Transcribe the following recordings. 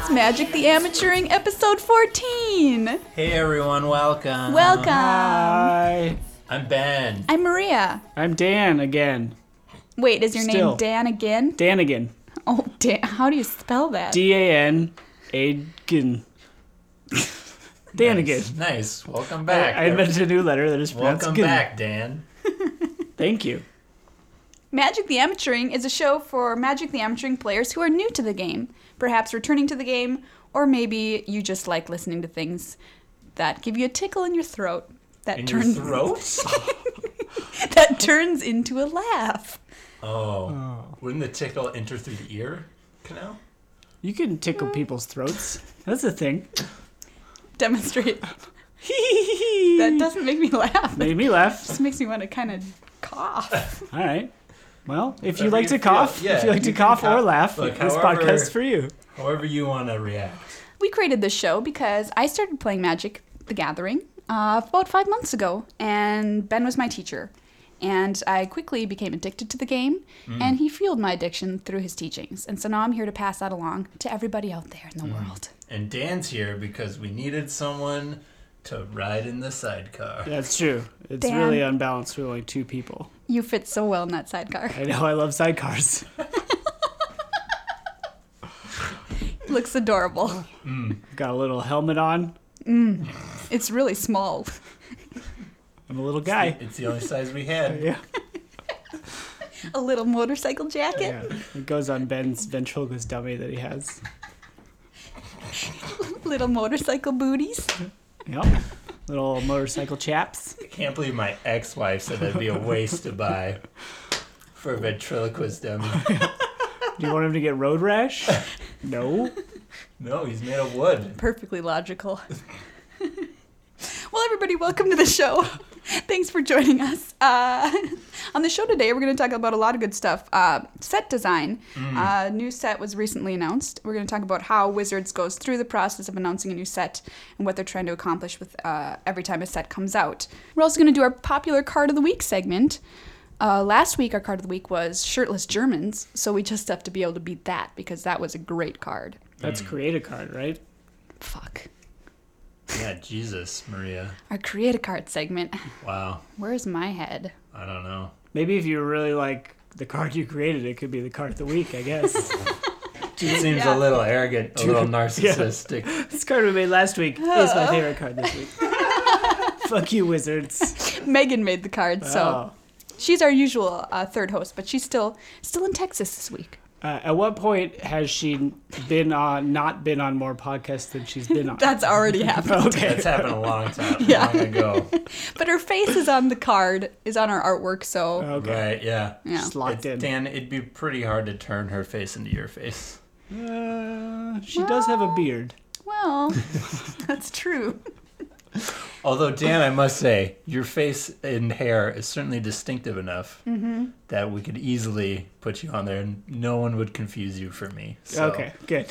It's Magic the Amateuring, episode 14. Hey everyone, welcome. Welcome. Hi. I'm Ben. I'm Maria. I'm Dan again. Wait, is your Still. name Dan again? Danigan. Oh, Dan. How do you spell that? D-A-N-A-G-N. Danigan. Nice. Welcome back. I invented a new letter that is pronounced Welcome Gin. back, Dan. Thank you. Magic the Amateuring is a show for Magic the Amateuring players who are new to the game, perhaps returning to the game, or maybe you just like listening to things that give you a tickle in your throat that In turns your throat? that turns into a laugh. Oh. Wouldn't the tickle enter through the ear canal? You can tickle people's throats. That's a thing. Demonstrate. That doesn't make me laugh. Made me laugh. Just makes me want to kind of cough. All right. Well, if you Whatever like you to feel. cough, Yeah, if you like to you can cough or cough. laugh, Look, this however- podcast is for you. However you want to react. We created this show because I started playing Magic the Gathering about 5 months ago, and Ben was my teacher. And I quickly became addicted to the game, and he fueled my addiction through his teachings. And so now I'm here to pass that along to everybody out there in the world. And Dan's here because we needed someone to ride in the sidecar. That's true. It's Dan. really unbalanced with only two people. You fit so well in that sidecar. I know I love sidecars. Looks adorable. Got a little helmet on. It's really small. I'm a little guy. It's the only size we had. Yeah. A little motorcycle jacket. Yeah. It goes on Ben's ventriloquist dummy that he has. Little motorcycle booties. Yep. Little motorcycle chaps. I can't believe my ex-wife said that'd be a waste to buy for a ventriloquist dummy. Do you want him to get road rash? No. No, he's made of wood. Perfectly logical. Well, everybody, welcome to the show. Thanks for joining us. On the show today, we're going to talk about a lot of good stuff. Set design. A new set was recently announced. We're going to talk about how Wizards goes through the process of announcing a new set and what they're trying to accomplish with every time a set comes out. We're also going to do our popular card of the week segment. Last week, our card of the week was Shirtless Germans, so we just have to be able to beat that because that was a great card. That's create a card, right? Fuck. Yeah, Jesus, Maria. Our create a card segment. Wow. Where's my head? I don't know. Maybe if you really like the card you created, it could be the card of the week, I guess. It seems Yeah. a little arrogant, a little narcissistic. This card we made last week is my favorite card this week. Fuck you, Wizards. Megan made the card, so Oh. she's our usual third host, but she's still in Texas this week. At what point has she not been on more podcasts than she's been on? That's already happened. Okay. That's happened a long time, Yeah. long ago. But her face is on the card, is on our artwork, so Okay. Right, yeah. yeah. Just locked in. Dan, it'd be pretty hard to turn her face into your face. She does have a beard. Well, that's true. Although, Dan, I must say, your face and hair is certainly distinctive enough that we could easily put you on there and no one would confuse you for me. So Okay, good.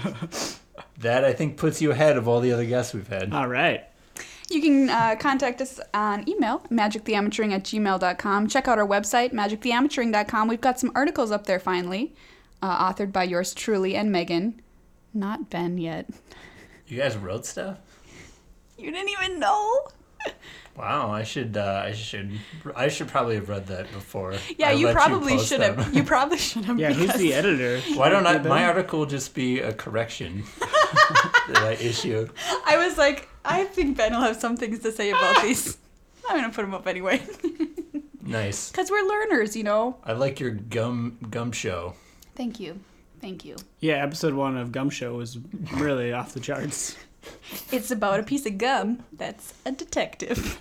That I think puts you ahead of all the other guests we've had. All right. You can contact us on email, magictheamateuring@gmail.com. Check out our website, magictheamateuring.com. We've got some articles up there finally, authored by yours truly and Megan. Not Ben yet. You guys wrote stuff? You didn't even know? Wow, I should probably have read that before. Yeah, I you let probably post should them. have. You probably should have. Yeah, who's because- the editor? Why don't I? Ben? My article just be a correction that I issue. I was like, I think Ben will have some things to say about these. I'm going to put them up anyway. Nice. Because we're learners, you know? I like your gum show. Thank you. Thank you. Yeah, episode 1 of Gum Show was really off the charts. It's about a piece of gum that's a detective.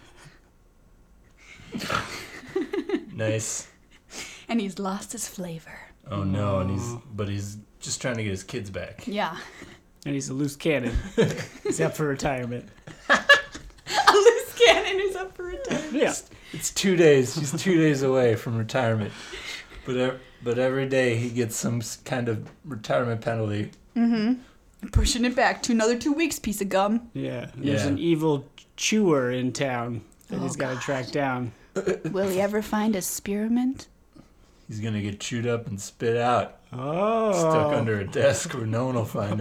Nice. And he's lost his flavor. Oh no, and he's just trying to get his kids back. Yeah. And he's a loose cannon. He's up for retirement. A loose cannon is up for retirement. Yeah. It's 2 days. He's 2 days away from retirement. But every day he gets some kind of retirement penalty. Pushing it back to another 2 weeks, piece of gum. Yeah. There's Yeah. an evil chewer in town that he's got to God. track down. Will he ever find a spearmint? He's gonna get chewed up and spit out, Oh. stuck under a desk where no one will find him.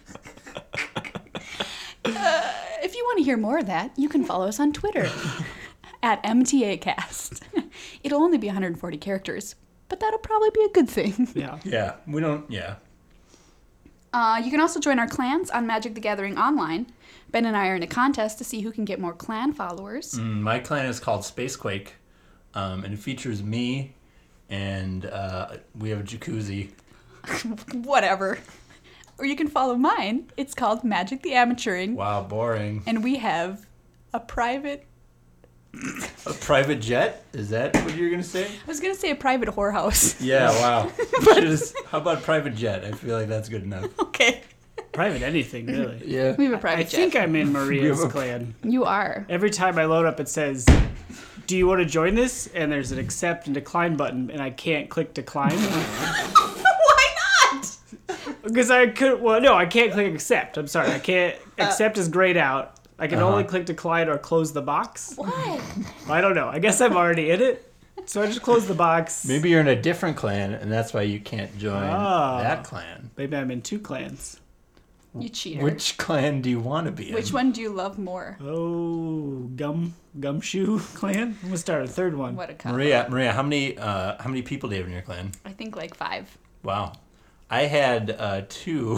If you want to hear more of that, you can follow us on Twitter at MTAcast. It'll only be 140 characters, but that'll probably be a good thing. Yeah. Yeah, we don't. Yeah. You can also join our clans on Magic the Gathering Online. Ben and I are in a contest to see who can get more clan followers. My clan is called Spacequake, and it features me, and we have a jacuzzi. Whatever. Or you can follow mine. It's called Magic the Amateuring. Wow, boring. And we have a private... A private jet? Is that what you're gonna say? I was going to say a private whorehouse. Yeah. Wow. How about private jet? I feel like that's good enough. Okay. Private anything, really. Yeah. We have a private I think jet. I'm in Maria's clan. You are. Every time I load up, it says, "Do you want to join this?" And there's an accept and decline button, and I can't click decline Why not? because I could. Well, no, I can't click accept. I'm sorry, I can't. Accept is grayed out. I can only click decline or close the box. What? I don't know. I guess I'm already in it, so I just close the box. Maybe you're in a different clan, and that's why you can't join that clan. Maybe I'm in 2 clans. You cheater. Which clan do you want to be in? Which one do you love more? Oh, gumshoe clan. I'm gonna start a 3rd one. What a combo. Maria, how many people do you have in your clan? I think like 5. Wow, I had 2,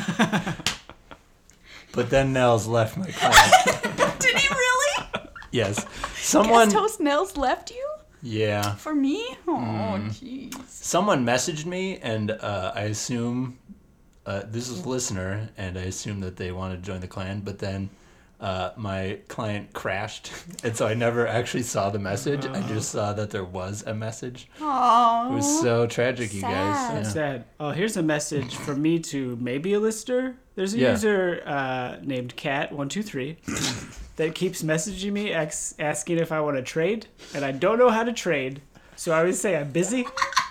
but then Nels left my clan. Did he really? Yes, someone. Guest host Nels left you? Yeah, For me? Oh, jeez. someone messaged me, and I assume this is a listener, and I assume that they want to join the clan, but then my client crashed, and so I never actually saw the message. I just saw that there was a message. Oh. It was so tragic, you Sad. guys. That's Yeah. sad. Oh, here's a message from me to maybe a listener. There's a Yeah. user named Cat123 that keeps messaging me asking if I want to trade, and I don't know how to trade, so I always say I'm busy.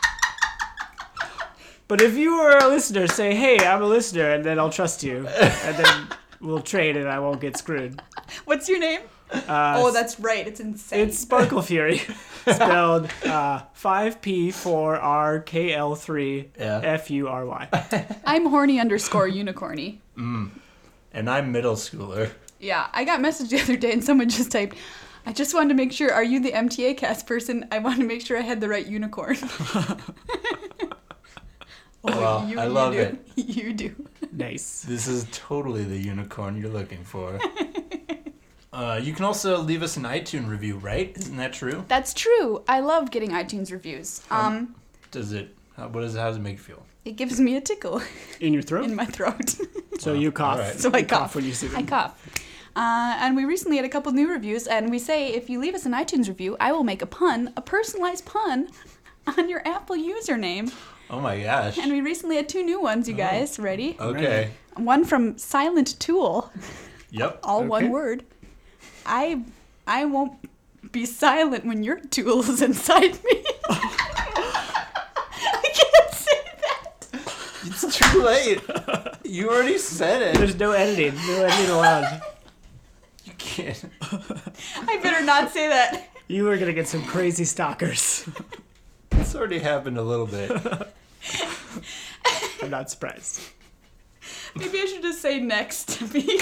But if you are a listener, say, "Hey, I'm a listener," and then I'll trust you, and then we'll trade, and I won't get screwed. What's your name? Oh, that's right. It's insane. It's Sparkle Fury, spelled 5P4RKL3FURY. I'm horny _unicorny. And I'm middle schooler. Yeah, I got a message the other day and someone just typed, I just wanted to make sure, are you the MTA cast person? I want to make sure I had the right unicorn. Well, I love do. it. You do. Nice. This is totally the unicorn you're looking for. You can also leave us an iTunes review, right? Isn't that true? That's true. I love getting iTunes reviews. How does it make you feel? It gives me a tickle In your throat? in my throat. So you cough. All right. So I You cough. when you see them. I cough. And we recently had a couple new reviews, and we say if you leave us an iTunes review, I will make a personalized pun, on your Apple username. Oh my gosh. And we recently had 2 new ones, you guys. Ready? Okay. One from Silent Tool, Yep. all Okay. one word. I won't be silent when your tool is inside me. I can't say that. It's too late. You already said it. There's no editing. No editing allowed. You can't. I better not say that. You are going to get some crazy stalkers. It's already happened a little bit. I'm not surprised. Maybe I should just say next to me.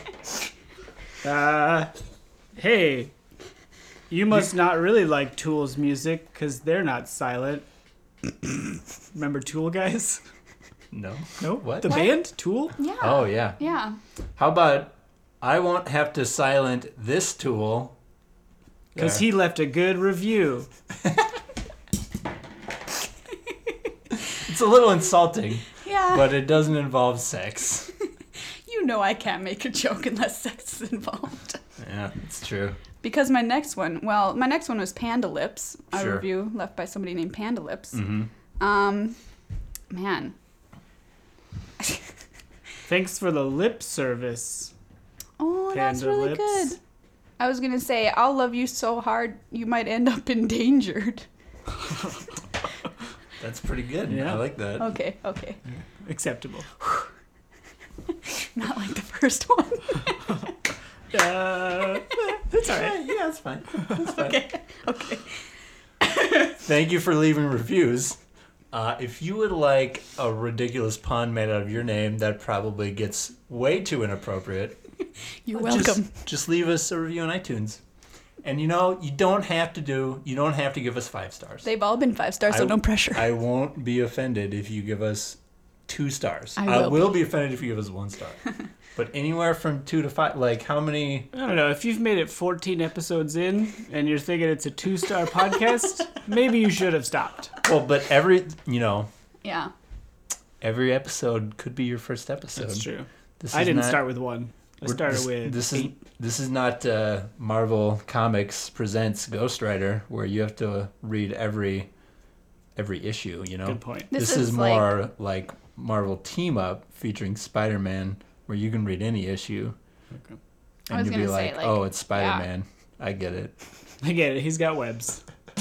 Hey, you must not really like Tool's music because they're not silent. Remember Tool, guys? No. No? What? The band? Tool? Yeah. Oh, yeah. Yeah. How about I won't have to silent this tool? Because There. he left a good review. It's a little insulting, Yeah. but it doesn't involve sex. You know I can't make a joke unless sex is involved. Yeah, it's true. Because my next one was Panda Lips, a Sure. review left by somebody named Panda Lips. Mm-hmm. Man. Thanks for the lip service. Oh, that's Panda really Lips. good. I was gonna say, I'll love you so hard you might end up endangered. That's pretty good. Yeah. I like that. Okay. Acceptable. Not like the first one. That's all right. Yeah, it's fine. It's fine. Okay. Thank you for leaving reviews. If you would like a ridiculous pun made out of your name that probably gets way too inappropriate, You're welcome. Just leave us a review on iTunes. And you don't have to give us 5 stars. They've all been 5 stars, so no pressure. I won't be offended if you give us 2 stars. I will be offended if you give us 1 star. But anywhere from 2 to 5, like how many? I don't know. If you've made it 14 episodes in and you're thinking it's a 2-star podcast, maybe you should have stopped. Well, but every episode could be your first episode. That's true. This I is didn't not- start with 1. I started with this 8. This is not Marvel Comics presents Ghost Rider, where you have to read every issue. Good point. This is more like Marvel Team Up featuring Spider-Man, where you can read any issue, Okay. I was and you'll be gonna say, like, "Oh, it's Spider-Man. I get it." I get it. He's got webs.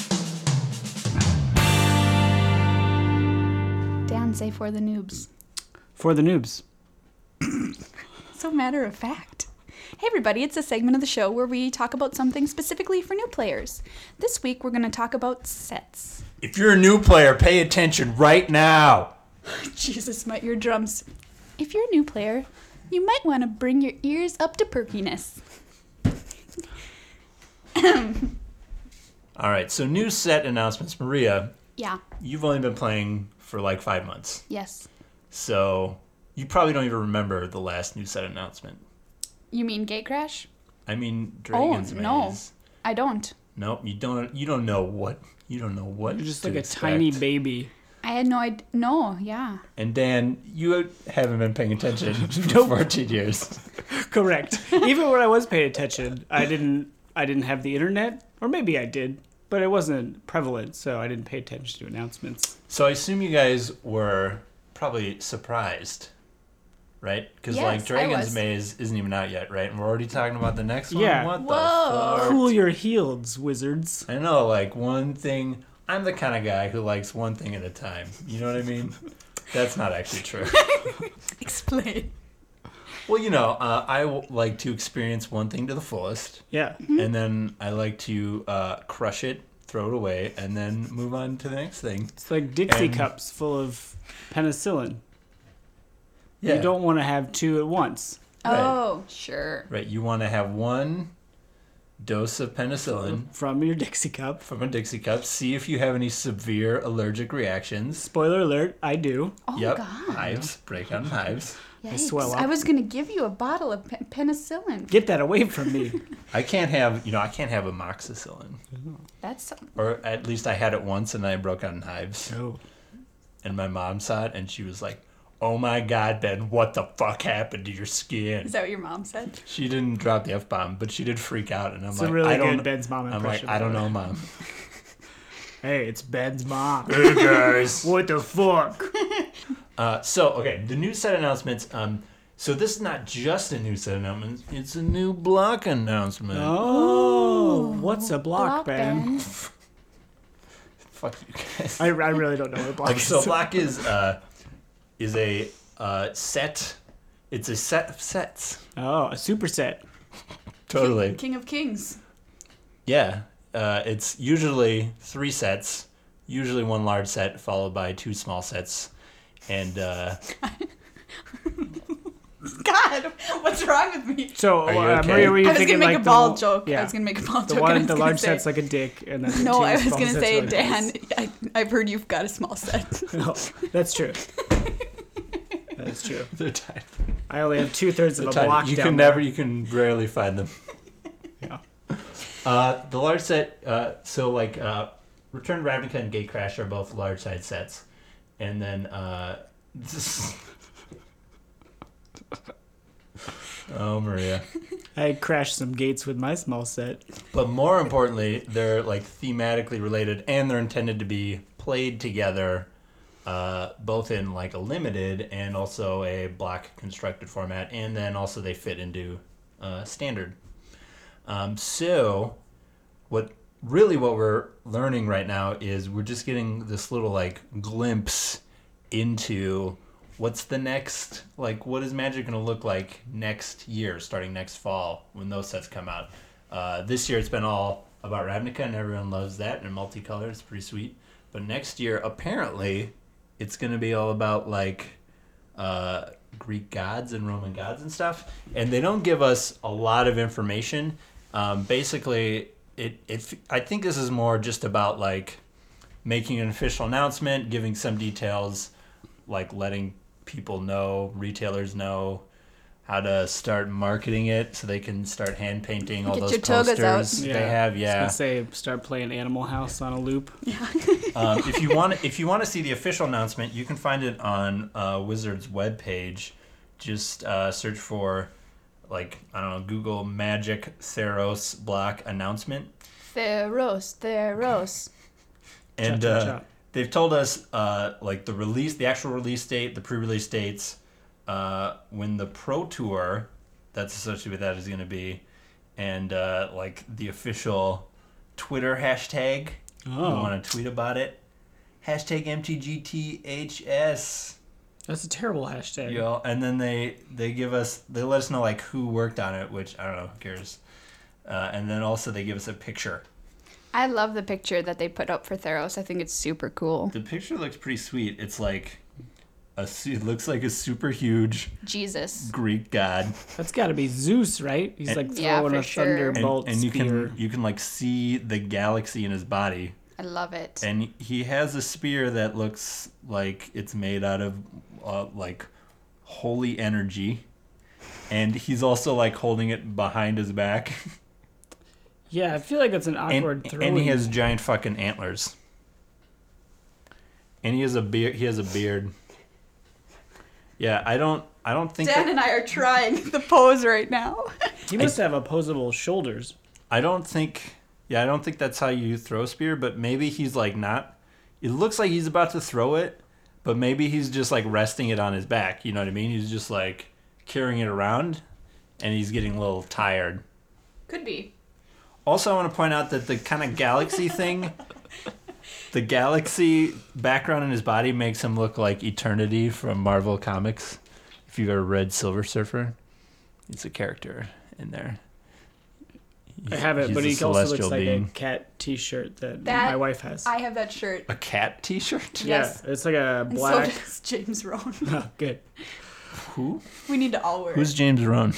Dan, say for the noobs. For the noobs. So matter of fact. Hey everybody, it's a segment of the show where we talk about something specifically for new players. This week we're going to talk about sets. If you're a new player, pay attention right now. Jesus, my eardrums. If you're a new player, you might want to bring your ears up to perkiness. All right, so new set announcements. Maria, Yeah, you've only been playing for like 5 months, yes. so you probably don't even remember the last new set announcement. You mean Gate Crash? I mean, Dragon's Maze. No. I don't. Nope, you don't. You don't know what. You don't know what. You're just to like a expect. tiny baby. I had no idea. No, yeah. And Dan, you haven't been paying attention for 14 years. Correct. Even when I was paying attention, I didn't have the internet, or maybe I did, but it wasn't prevalent, so I didn't pay attention to announcements. So I assume you guys were probably surprised, right? Because Yes, like I Dragon's was. Maze isn't even out yet, right? And we're already talking about the next one. Yeah. What Whoa. the fuck? Cool your heels, wizards. I know, like one thing. I'm the kind of guy who likes one thing at a time. You know what I mean? That's not actually true. Explain. Well, I like to experience one thing to the fullest, Yeah. and then I like to crush it, throw it away, and then move on to the next thing. It's like Dixie And- cups full of penicillin. Yeah. You don't want to have 2 at once. Right. Oh, sure. Right, you want to have one dose of penicillin From your Dixie cup. from a Dixie cup. See if you have any severe allergic reactions. Spoiler alert, I do. Oh, Yep, God. hives, break out in hives. Yikes. swell up. I was going to give you a bottle of penicillin. Get that away from me. I can't have amoxicillin, That's or at least I had it once and I broke out in hives. Oh. And my mom saw it and she was like, "Oh my God, Ben, what the fuck happened to your skin?" Is that what your mom said? She didn't drop the F-bomb, but she did freak out, and I'm It's like, a really I don't. good Ben's mom I'm impression. like, I don't know, Mom. Hey, it's Ben's mom. Hey guys. What the fuck? The new set announcements. So this is not just a new set announcement; it's a new block announcement. Oh, what's a block, Ben? Fuck you guys. I really don't know what a block So is. block is a set. It's a set of sets. Oh, a superset. Totally. King of Kings. Yeah. It's usually 3 sets. Usually 1 large set followed by 2 small sets, and God, what's wrong with me? So, Are you okay? Maria, were you I was thinking gonna make like a ball the, joke. Yeah. I was gonna make a ball The joke. one, and I was the gonna large say, set's like a dick, and then the No, 2 I was small gonna sets say, are like Dan. this. I've heard you've got a small set. No, that's true. That's true. they're tiny. I only have 2/3 of a Tiny. block You down can there. never. You can rarely find them. Yeah. The large set. Return to Ravnica and Gate Crash are both large size sets, and then. Oh, Maria. I crashed some gates with my small set. But more importantly, they're like thematically related, and they're intended to be played together, both in like a limited and also a block constructed format, and then also they fit into standard. So, what we're learning right now is we're just getting this little like glimpse into what's the next, like, what is Magic going to look like next year, starting next fall, when those sets come out? This year it's been all about Ravnica, and everyone loves that, and multicolor. It's pretty sweet. But next year, apparently, it's going to be all about like Greek gods and Roman gods and stuff. And they don't give us a lot of information. Basically, I think this is more just about like making an official announcement, giving some details, like letting people know, retailers know how to start marketing it so they can start hand painting all Get those your togas out. posters they have. I Yeah. was gonna say, start playing Animal House on a loop. If you want to see the official announcement, you can find it on Wizards webpage. Just search for, like, I don't know, Google Magic Theros block announcement. Theros. And Cha-cha-cha. they've told us like the actual release date, the pre-release dates, when the Pro Tour that's associated with that is going to be, and like the official Twitter hashtag. Oh. You want to tweet about it? Hashtag MTGTHS. That's a terrible hashtag. Yeah, and then they let us know like who worked on it, which I don't know, who cares. And then also they give us a picture. I love the picture that they put up for Theros. I think it's super cool. The picture looks pretty sweet. It's like it looks like a super huge Jesus. Greek god, That's got to be Zeus, right? He's like Yeah, throwing for a sure. thunderbolt and you spear. can like see the galaxy in his body, I love it. and he has a spear that looks like it's made out of like holy energy, and he's also like holding it behind his back. Yeah, I feel like that's an awkward throw. And he has giant fucking antlers. And he has a beard. Yeah, I don't think Dan that, and I are trying the pose right now. He must have opposable shoulders. I don't think that's how you throw a spear, but maybe he's like not. It looks like he's about to throw it, but maybe he's just like resting it on his back. You know what I mean? He's just like carrying it around, and he's getting a little tired. Could be. Also, I want to point out that the kind of galaxy thing, the galaxy background in his body makes him look like Eternity from Marvel Comics. If you've ever read Silver Surfer, it's a character in there. I have it, He's but a he also looks celestial like being. a cat T-shirt that That- my wife has. I have that shirt. A cat T-shirt? Yes. Yeah, it's like a And black. so does James Rohn. Oh, good. Who? We need to all wear Who's it. James Rohn?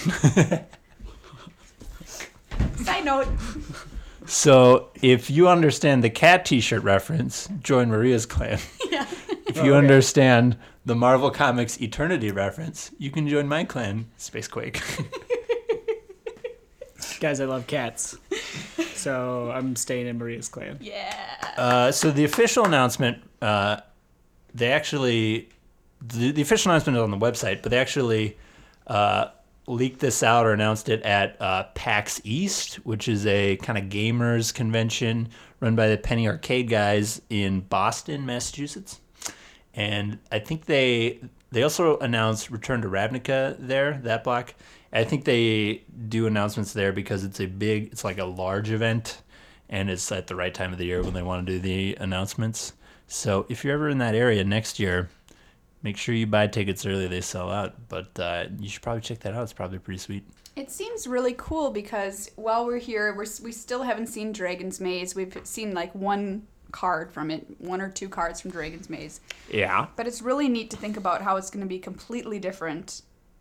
Side note. So, if you understand the cat T-shirt reference, join Maria's clan. Yeah. If you okay. understand the Marvel Comics Eternity reference, you can join my clan, Spacequake. Guys, I love cats. So I'm staying in Maria's clan. Yeah. So the official announcement, they actually, the official announcement is on the website, but they actually leaked this out or announced it at PAX East, which is a kind of gamers convention run by the Penny Arcade guys in Boston, Massachusetts. And I think they also announced Return to Ravnica there, that block. I think they do announcements there because it's like a large event, and it's at the right time of the year when they want to do the announcements. So if you're ever in that area next year, make sure you buy tickets early. They sell out, but you should probably check that out. It's probably pretty sweet. It seems really cool because while we're here, we still haven't seen Dragon's Maze. We've seen like one card from it, one or two cards from Dragon's Maze. Yeah. But it's really neat to think about how it's going to be completely different,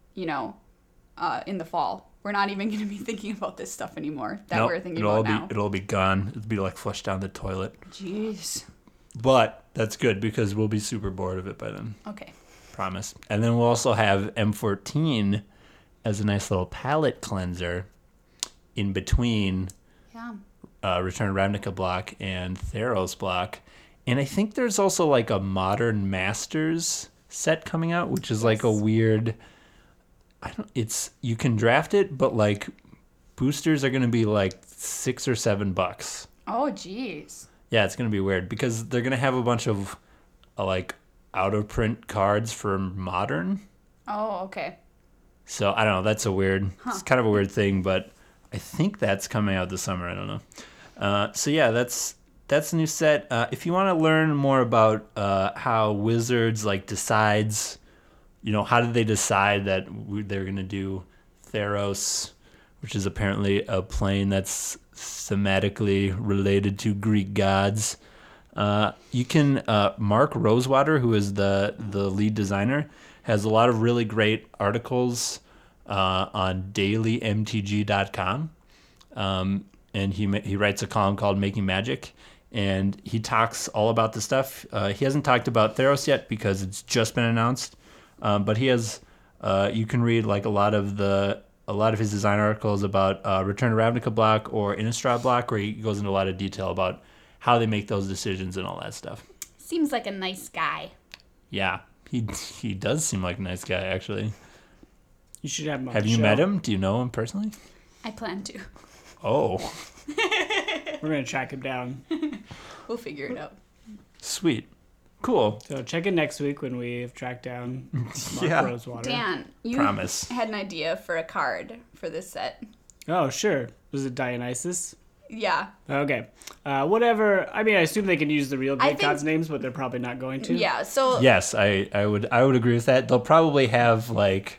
in the fall. We're not even going to be thinking about this stuff anymore that we're thinking about now. It'll all be gone. It'll be like flushed down the toilet. Jeez. But that's good because we'll be super bored of it by then. Okay. Promise. And then we'll also have M14 as a nice little palate cleanser in between Yeah. Return to Ravnica block and Theros block. And I think there's also like a Modern Masters set coming out, which is like a Yes. weird. You can draft it, but like boosters are going to be like $6 or $7. Oh, jeez. Yeah, it's going to be weird because they're going to have a bunch of like out of print cards for Modern. Oh, okay. So I don't know. That's it's kind of a weird thing, but I think that's coming out this summer. I don't know. So yeah, that's the new set. If you want to learn more about how Wizards like decides, how did they decide that they're going to do Theros, which is apparently a plane that's thematically related to Greek gods. You can Mark Rosewater, who is the lead designer, has a lot of really great articles on dailymtg.com. And he writes a column called Making Magic, and he talks all about the stuff. He hasn't talked about Theros yet because it's just been announced, but he has. You can read like a lot of his design articles about Return to Ravnica block or Innistrad block, where he goes into a lot of detail about how they make those decisions and all that stuff. Seems like a nice guy. Yeah, he does seem like a nice guy, actually. You should have him on Have the you show. met him? Do you know him personally? I plan to. Oh, We're going to track him down. We'll figure it out. sweet. Cool. So check in next week when we've tracked down Mark Yeah. Rosewater. Dan, you Promise. had an idea for a card for this set. Oh, sure. Was it Dionysus? Yeah. Okay. Whatever. I mean, I assume they can use the real I Greek think- gods' names, but they're probably not going to. Yeah, so Yes, I would agree with that. They'll probably have like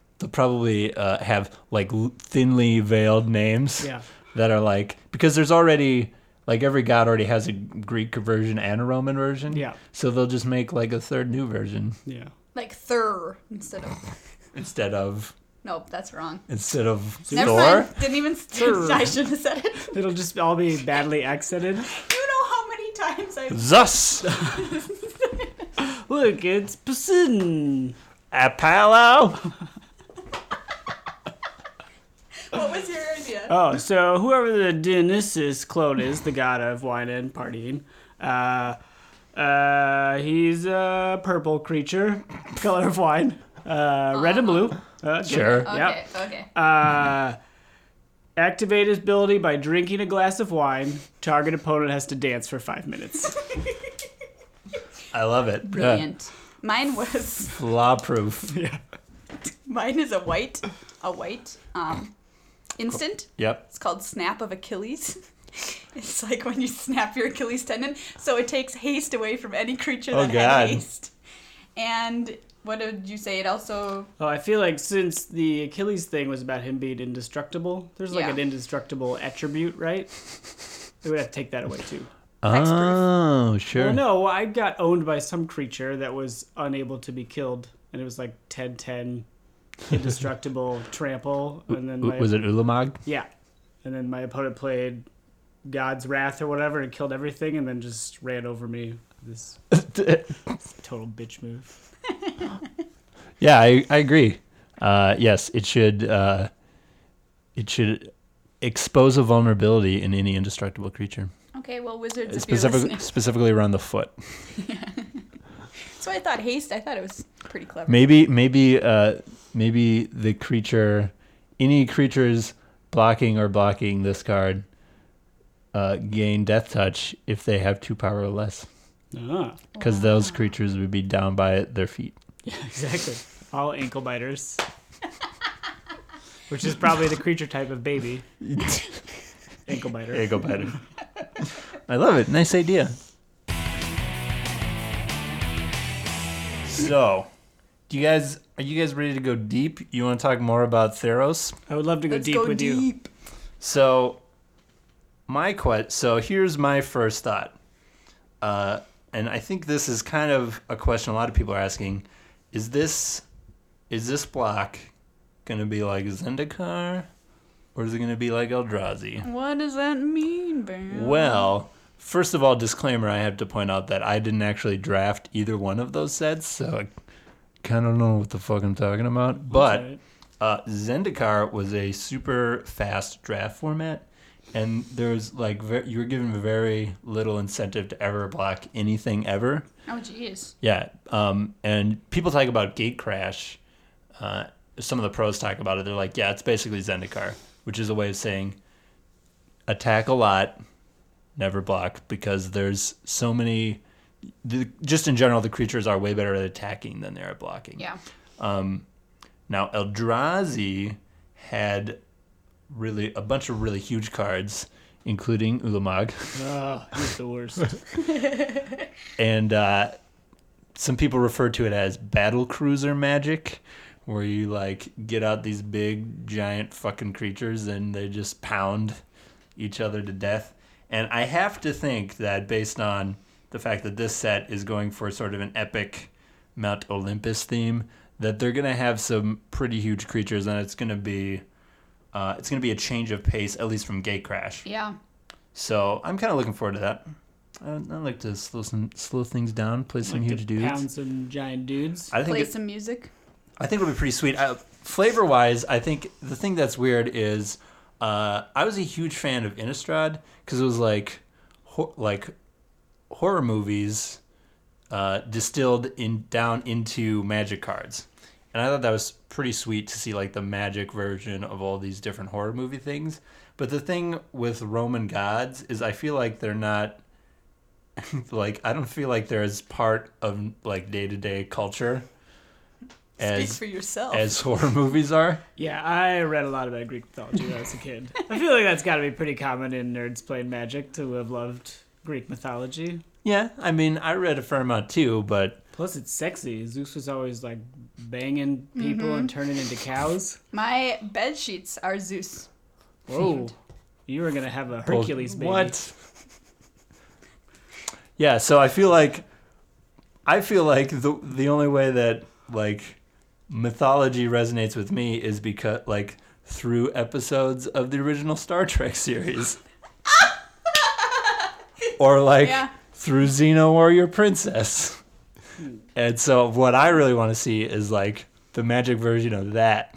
thinly veiled names Yeah. that are like, because there's already like every god already has a Greek version and a Roman version. Yeah. So they'll just make like a third new version Yeah. like Thur instead of instead of Nope, that's wrong. Never Thor. mind. Didn't even Thur. I shouldn't have said it. It'll just all be badly accented. You know how many times I've Thus, Look, it's Poseidon. Apollo. What was your idea? Oh, so whoever the Dionysus clone is, the god of wine and partying, he's a purple creature, color of wine, red and blue. Good. Sure. Okay, Yep. okay. Activate his ability by drinking a glass of wine. Target opponent has to dance for 5 minutes. I love it. Brilliant. Mine was Flaw proof. mine is a white instant. Yep. It's called Snap of Achilles. It's like when you snap your Achilles tendon. So it takes haste away from any creature Oh, that God. had haste. And what did you say? It also Oh, I feel like since the Achilles thing was about him being indestructible, there's like Yeah. an indestructible attribute, right? They would have to take that away too. Oh, sure. Well, no, I got owned by some creature that was unable to be killed, and it was like 10-10, indestructible, trample, and then Was it Ulamog? Yeah, and then my opponent played God's Wrath or whatever and killed everything, and then just ran over me. This total bitch move. Yeah, I agree. Yes, it should expose a vulnerability in any indestructible creature, okay. Well, wizards, if you're listening. specifically around the foot. So I thought haste. I thought it was pretty clever. Maybe the creature, any creatures blocking this card, gain Death Touch if they have 2 power or less, Ah, because those creatures would be down by their feet. yeah, exactly. All ankle biters. Which is probably the creature type of baby. Ankle biter. There you go, better. I love it. Nice idea. So, are you guys ready to go deep? You want to talk more about Theros? I would love to go Let's deep go with you. deep. So, here's my first thought, and I think this is kind of a question a lot of people are asking: Is this block gonna be like Zendikar, or is it gonna be like Eldrazi? What does that mean, Bam? Well, first of all, disclaimer: I have to point out that I didn't actually draft either one of those sets, so I kind of know what the fuck I'm talking about. But Alright. Zendikar was a super fast draft format, and there's like you were given very little incentive to ever block anything ever. Oh, jeez. Yeah, and people talk about Gate Crash. Some of the pros talk about it. They're like, yeah, it's basically Zendikar, which is a way of saying attack a lot, never block, because there's so many. Just in general, the creatures are way better at attacking than they are at blocking. Yeah. Now, Eldrazi had really a bunch of really huge cards, including Ulamog. Oh, he's the worst. And some people refer to it as battle cruiser magic, where you like get out these big giant fucking creatures and they just pound each other to death. And I have to think that based on the fact that this set is going for sort of an epic Mount Olympus theme, that they're gonna have some pretty huge creatures, and it's gonna be a change of pace, at least from Gatecrash. Yeah. So I'm kind of looking forward to that. I like to slow things down, play some Like huge to dudes. pound some giant dudes. I think Play some music. I think it'll be pretty sweet. Flavor wise, I think the thing that's weird is I was a huge fan of Innistrad because it was like horror movies distilled down into Magic cards, and I thought that was pretty sweet to see like the Magic version of all these different horror movie things. But the thing with Roman gods is I feel like they're not like I don't feel like they're as part of like day-to-day culture Speak for yourself. as horror movies are. Yeah, I read a lot about Greek mythology when I was a kid. I feel like that's got to be pretty common in nerds playing Magic to have loved Greek mythology. Yeah, I mean, I read a fair amount too, but Plus, it's sexy. Zeus was always like banging people and turning into cows. My bed sheets are Zeus. Whoa, you were gonna have a Hercules baby. What? Yeah, so I feel like the only way that like mythology resonates with me is because like through episodes of the original Star Trek series. Or like Yeah. through Xena Warrior Princess. And so what I really want to see is like the Magic version of that.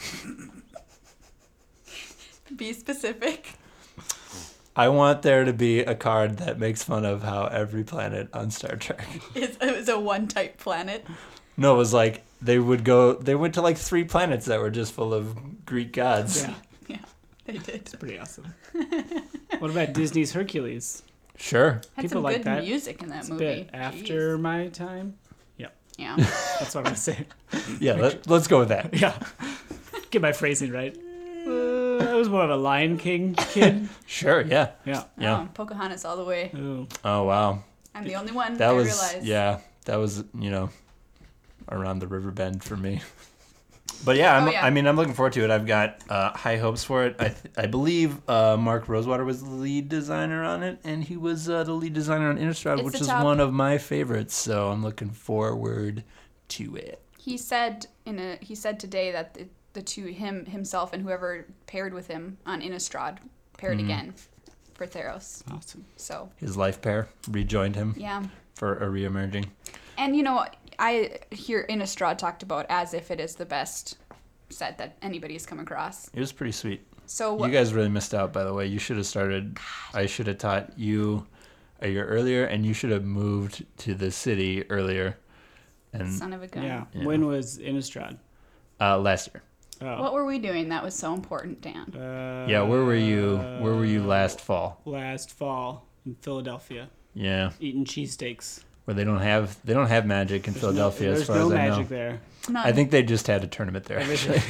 Be specific. I want there to be a card that makes fun of how every planet on Star Trek. It was a one-type planet. No, it was like they went to like 3 planets that were just full of Greek gods. Yeah, Yeah, they did. it's pretty awesome. What about Disney's Hercules? Sure. Had People some like good that. music in that It's a movie. bit after my time. Yeah. That's what I'm gonna say. Yeah, let's go with that. Yeah, get my phrasing right. I was more of a Lion King kid. Sure, yeah. Yeah. Yeah. Oh, Pocahontas all the way. Ooh. Oh, wow. I'm the only one. That I was realized. that was, around the river bend for me. But yeah, yeah. I'm looking forward to it. I've got high hopes for it. I believe Mark Rosewater was the lead designer on it, and he was the lead designer on Innistrad, It's which the is top- one of my favorites. So I'm looking forward to it. He said today that the two, himself and whoever paired with him on Innistrad, paired again for Theros. Awesome. So His life pair rejoined him yeah, for a reemerging. and I hear Innistrad talked about as if it is the best set that anybody's come across. It was pretty sweet. So You guys really missed out, by the way. You should have started. I should have taught you a year earlier, and you should have moved to the city earlier. And son of a gun. Yeah. Yeah. When was Innistrad? last year. Oh. What were we doing that was so important, Dan? Yeah, where were you? Where were you last fall? Last fall in Philadelphia, Yeah, eating cheesesteaks. where they don't have magic in Philadelphia, There's as far no as I magic know. there. None. I think they just had a tournament there. Actually.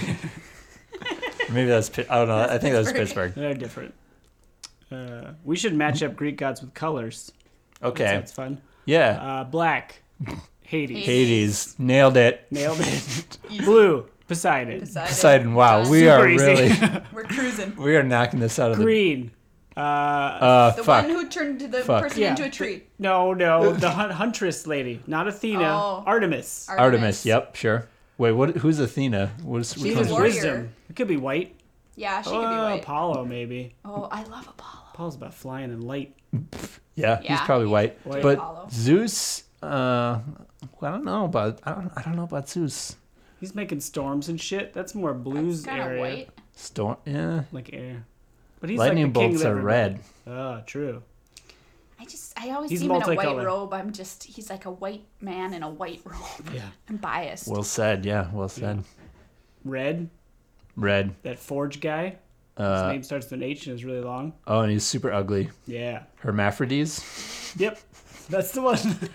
Maybe that's I don't know. I think that was Pittsburgh. They're different. We should match up Greek gods with colors. Okay. That's fun. Yeah. Black, Hades. Hades nailed it. Nailed it. Easy. Blue, Poseidon. Poseidon. Wow, we Super are easy. really We're cruising. we are knocking this out of Green. The fuck. one who turned the Fuck. person Yeah. into a tree. No, the huntress lady, not Athena. Oh. Artemis. Artemis. Yep, sure. Wait, what? Who's Athena? Which She's one a is warrior. Wisdom. It could be white. Yeah, she could be white. Apollo maybe. Oh, I love Apollo. Apollo's about flying in light. Yeah, he's Yeah, probably white. White. But Apollo. Zeus, I don't know about Zeus. He's making storms and shit. That's more blues Kind of area. white. Storm. Yeah. Like air. But he's Lightning like the king bolts of are everybody. red. Oh, true. I always He's see him in a white multicolored. robe. He's like a white man in a white robe. Yeah. I'm biased. Well said. Yeah. Well said. Red. Red. That Forge guy. His name starts with an H and is really long. Oh, and he's super ugly. Yeah. Hermaphrodites. Yep. That's the one.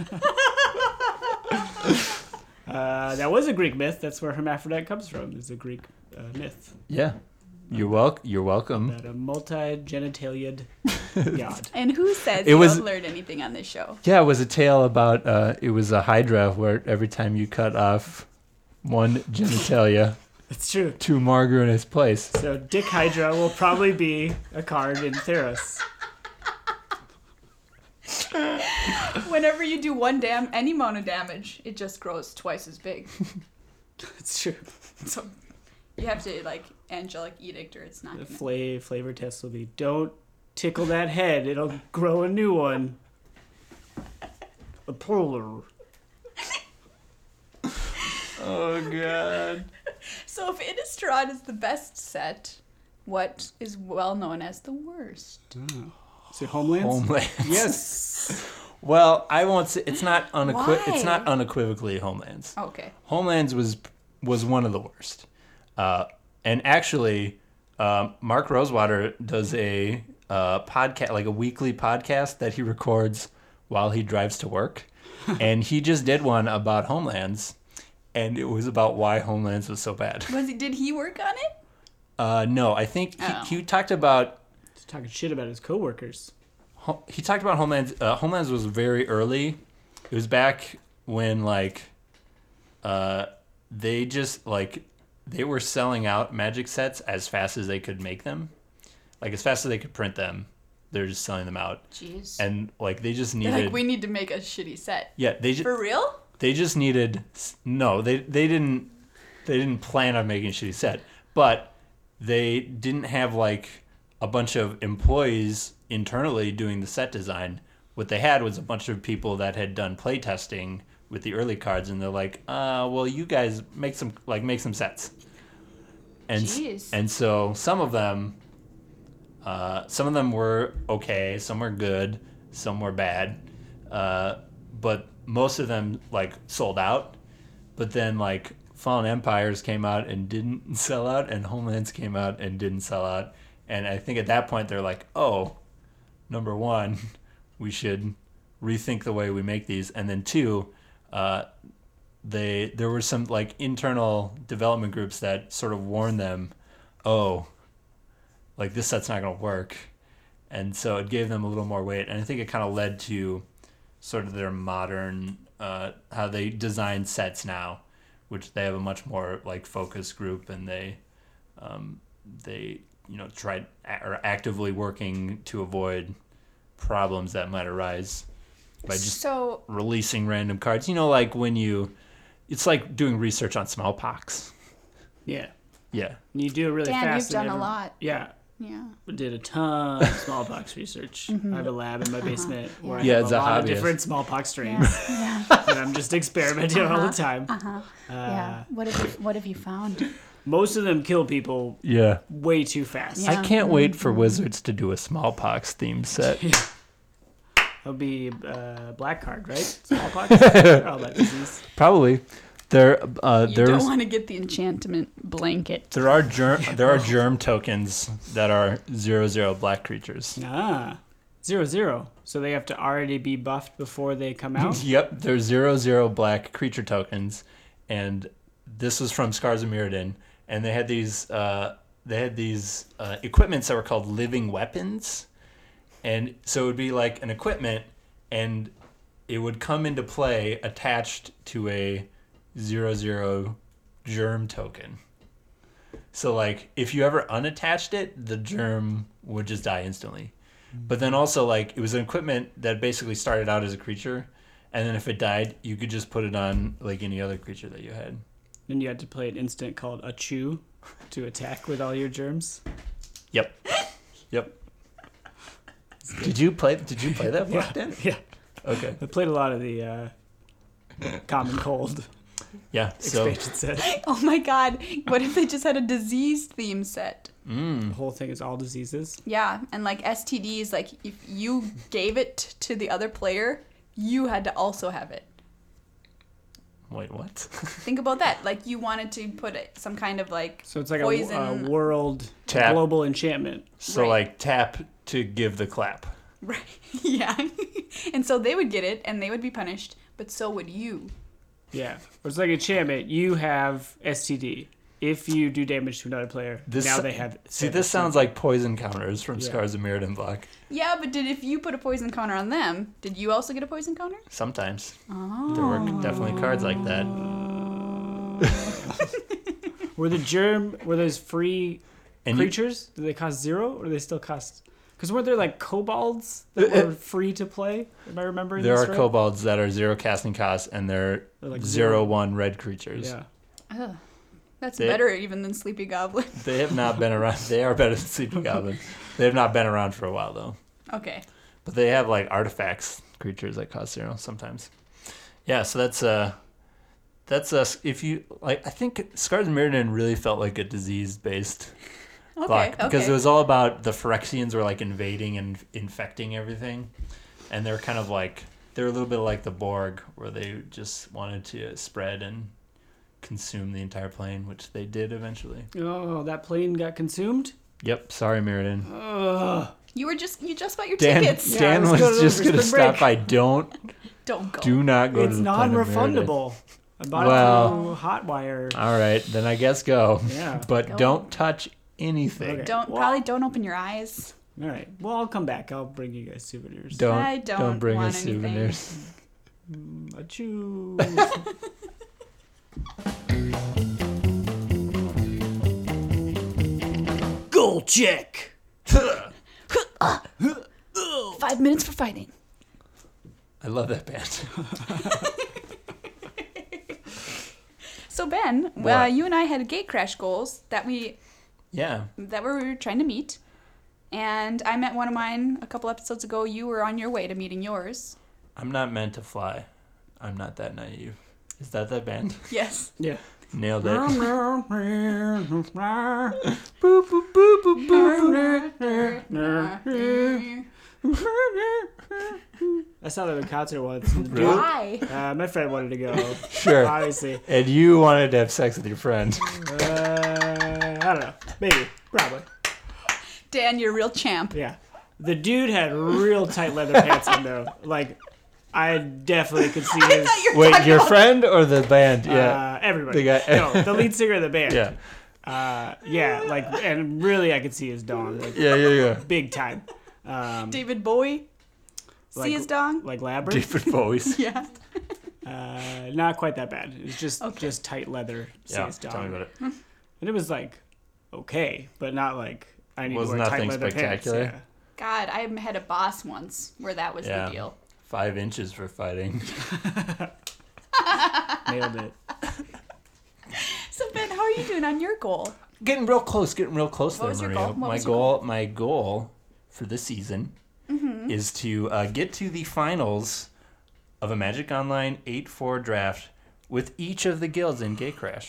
That was a Greek myth. That's where hermaphrodite comes from. Is a Greek myth. Yeah. You're welcome. That a multi-genitaliad god. And who says It you was- don't learn anything on this show? Yeah, it was a tale about it was a hydra where every time you cut off one genitalia, It's true. two more grew in its place. So Dick Hydra will probably be a card in Theros. Whenever you do any amount of damage, it just grows twice as big. It's true. So you have to like angelic edict or it's not. The flavor test will be, don't tickle that head. It'll grow a new one. A polar. Oh god. So if Innistrad is the best set, what is well known as the worst? Is it Homelands? Homelands. Yes. Well, I won't say it's not Why? it's not unequivocally Homelands. Okay. Homelands was one of the worst. And actually, Mark Rosewater does a podcast, like a weekly podcast that he records while he drives to work, and he just did one about Homelands, and it was about why Homelands was so bad. Did he work on it? No, I think Oh. he talked about. He's talking shit about his coworkers. He talked about Homelands. Homelands was very early. It was back when they just they were selling out Magic sets as fast as they could make them, like as fast as they could print them. They're just selling them out, Jeez. and they just They're needed. like, we need to make a shitty set. Yeah, For real? they just needed. No, they didn't plan on making a shitty set, but they didn't have like a bunch of employees internally doing the set design. What they had was a bunch of people that had done play testing with the early cards, and they're like, well, you guys make some sets. Jeez. And so some of them were okay, some were good, some were bad, but most of them sold out. But then Fallen Empires came out and didn't sell out, and Homelands came out and didn't sell out. And I think at that point they're like, oh, number one, we should rethink the way we make these, and then two, there were some internal development groups that sort of warned them, oh, this set's not going to work, and so it gave them a little more weight, and I think it kind of led to sort of their modern how they design sets now, which they have a much more focus group, and they tried or actively working to avoid problems that might arise by just releasing random cards. It's like doing research on smallpox. Yeah. Yeah. And you do it really Dan, fast. you've done a lot. Yeah. Yeah. We did a ton of smallpox research. I have a lab in my basement where I Yeah, have it's a a lot of hobbyist. different smallpox strains. Yeah. And I'm just experimenting all the time. Yeah. What have you found? Most of them kill people Yeah. way too fast. Yeah. I can't wait for Wizards to do a smallpox themed set. That'll be black card, right? Smallpox? All that disease. Probably. There You don't want to get the enchantment blanket. there are germ tokens that are 0/0 black creatures. 0/0. So they have to already be buffed before they come out? Yep, they're 0/0 black creature tokens, and this was from Scars of Mirrodin, and they had these equipments that were called living weapons, and so it would be like an equipment, and it would come into play attached to a 0/0 germ token. So if you ever unattached it, the germ would just die instantly. But then also it was an equipment that basically started out as a creature, and then if it died, you could just put it on any other creature that you had. Then you had to play an instant called a chew to attack with all your germs. Yep. Did you play that block, Dan? Yeah. Okay. I played a lot of the Common Cold Yeah. So expansion set. Oh my god. What if they just had a disease theme set? The whole thing is all diseases. Yeah, and STDs, if you gave it to the other player, you had to also have it. wait, what? Think about that. You wanted to put some kind of So it's like poison. a world Tap. global enchantment. So Right. tap to give the clap. Right. Yeah. And so they would get it and they would be punished, but so would you. Yeah. It's like enchantment. You have STD. If you do damage to another player, now they have. See, this sounds like poison counters from Yeah. Scars of Mirrodin block. Yeah, but if you put a poison counter on them, did you also get a poison counter? Sometimes. Oh. There were definitely cards like that. Were those free And creatures? Do they cost 0 or do they still cost? Because weren't there like kobolds that were free to play? Am I remembering There this are right? kobolds that are 0 casting costs, and they're They're like 0/1 red creatures. Yeah. Ugh. That's They- better even than Sleepy Goblin. They have not been around. They are better than Sleeping Goblin. They have not been around for a while though. Okay. But they have like artifacts creatures that cost 0 sometimes. Yeah, so that's if you like. I think Scars of Mirrodin really felt like a disease-based Okay. block because okay. it was all about the Phyrexians were like invading and infecting everything, and they're kind of like they're a little bit like the Borg, where they just wanted to spread and consume the entire plane, which they did eventually. Oh, that plane got consumed? Yep, sorry, Mirrodin. Ugh. You just bought your Dan, tickets. Yeah, Dan let's go was to just the gonna spring stop break. by. Do Don't go. not go It's to the Planet of Mirrodin. non-refundable. I bought Well. it through Hotwire. All right, then I guess go. Yeah. But Go. don't touch anything. Okay. Don't Well- probably don't open your eyes. All right. Well, I'll come back. I'll bring you guys souvenirs. Don't don't bring want us souvenirs. Achoo. Goal check. 5 minutes for fighting. I love that band. So Ben, What? you and I had gate crash goals that we Yeah. were trying to meet, and I met one of mine a couple episodes ago. You were on your way to meeting yours. I'm not meant to fly. I'm not that naive. Is that band? Yes. Yeah. Nailed it. I saw them in concert once. Really? Why? My friend wanted to go. Sure. Obviously. And you wanted to have sex with your friend. I don't know. Maybe. Probably. Dan, you're a real champ. Yeah. The dude had real tight leather pants on though. Like, I definitely could see his. thought you were Wait, talking your about- friend or the band? Yeah. Everybody. The guy- No, the lead singer of the band. Yeah. Yeah, like, and really I could see his dong. Like, Yeah. big time. David Bowie. Like- See his dong? Like Labyrinth. Different voice. Yeah. Not quite that bad. It was just Okay. just tight leather. See Yeah. his dong. Tell me about it. And it was like okay, but not like I need Was to wear tight nothing leather spectacular? pants. God, I had a boss once where that was Yeah. the deal. 5 inches for fighting. Yeah. Nailed it. So Ben, how are you doing on your goal? Getting real close What there, was your Maria. goal? What was your My goal for this season is to get to the finals of a Magic Online 8-4 draft with each of the guilds in Gatecrash.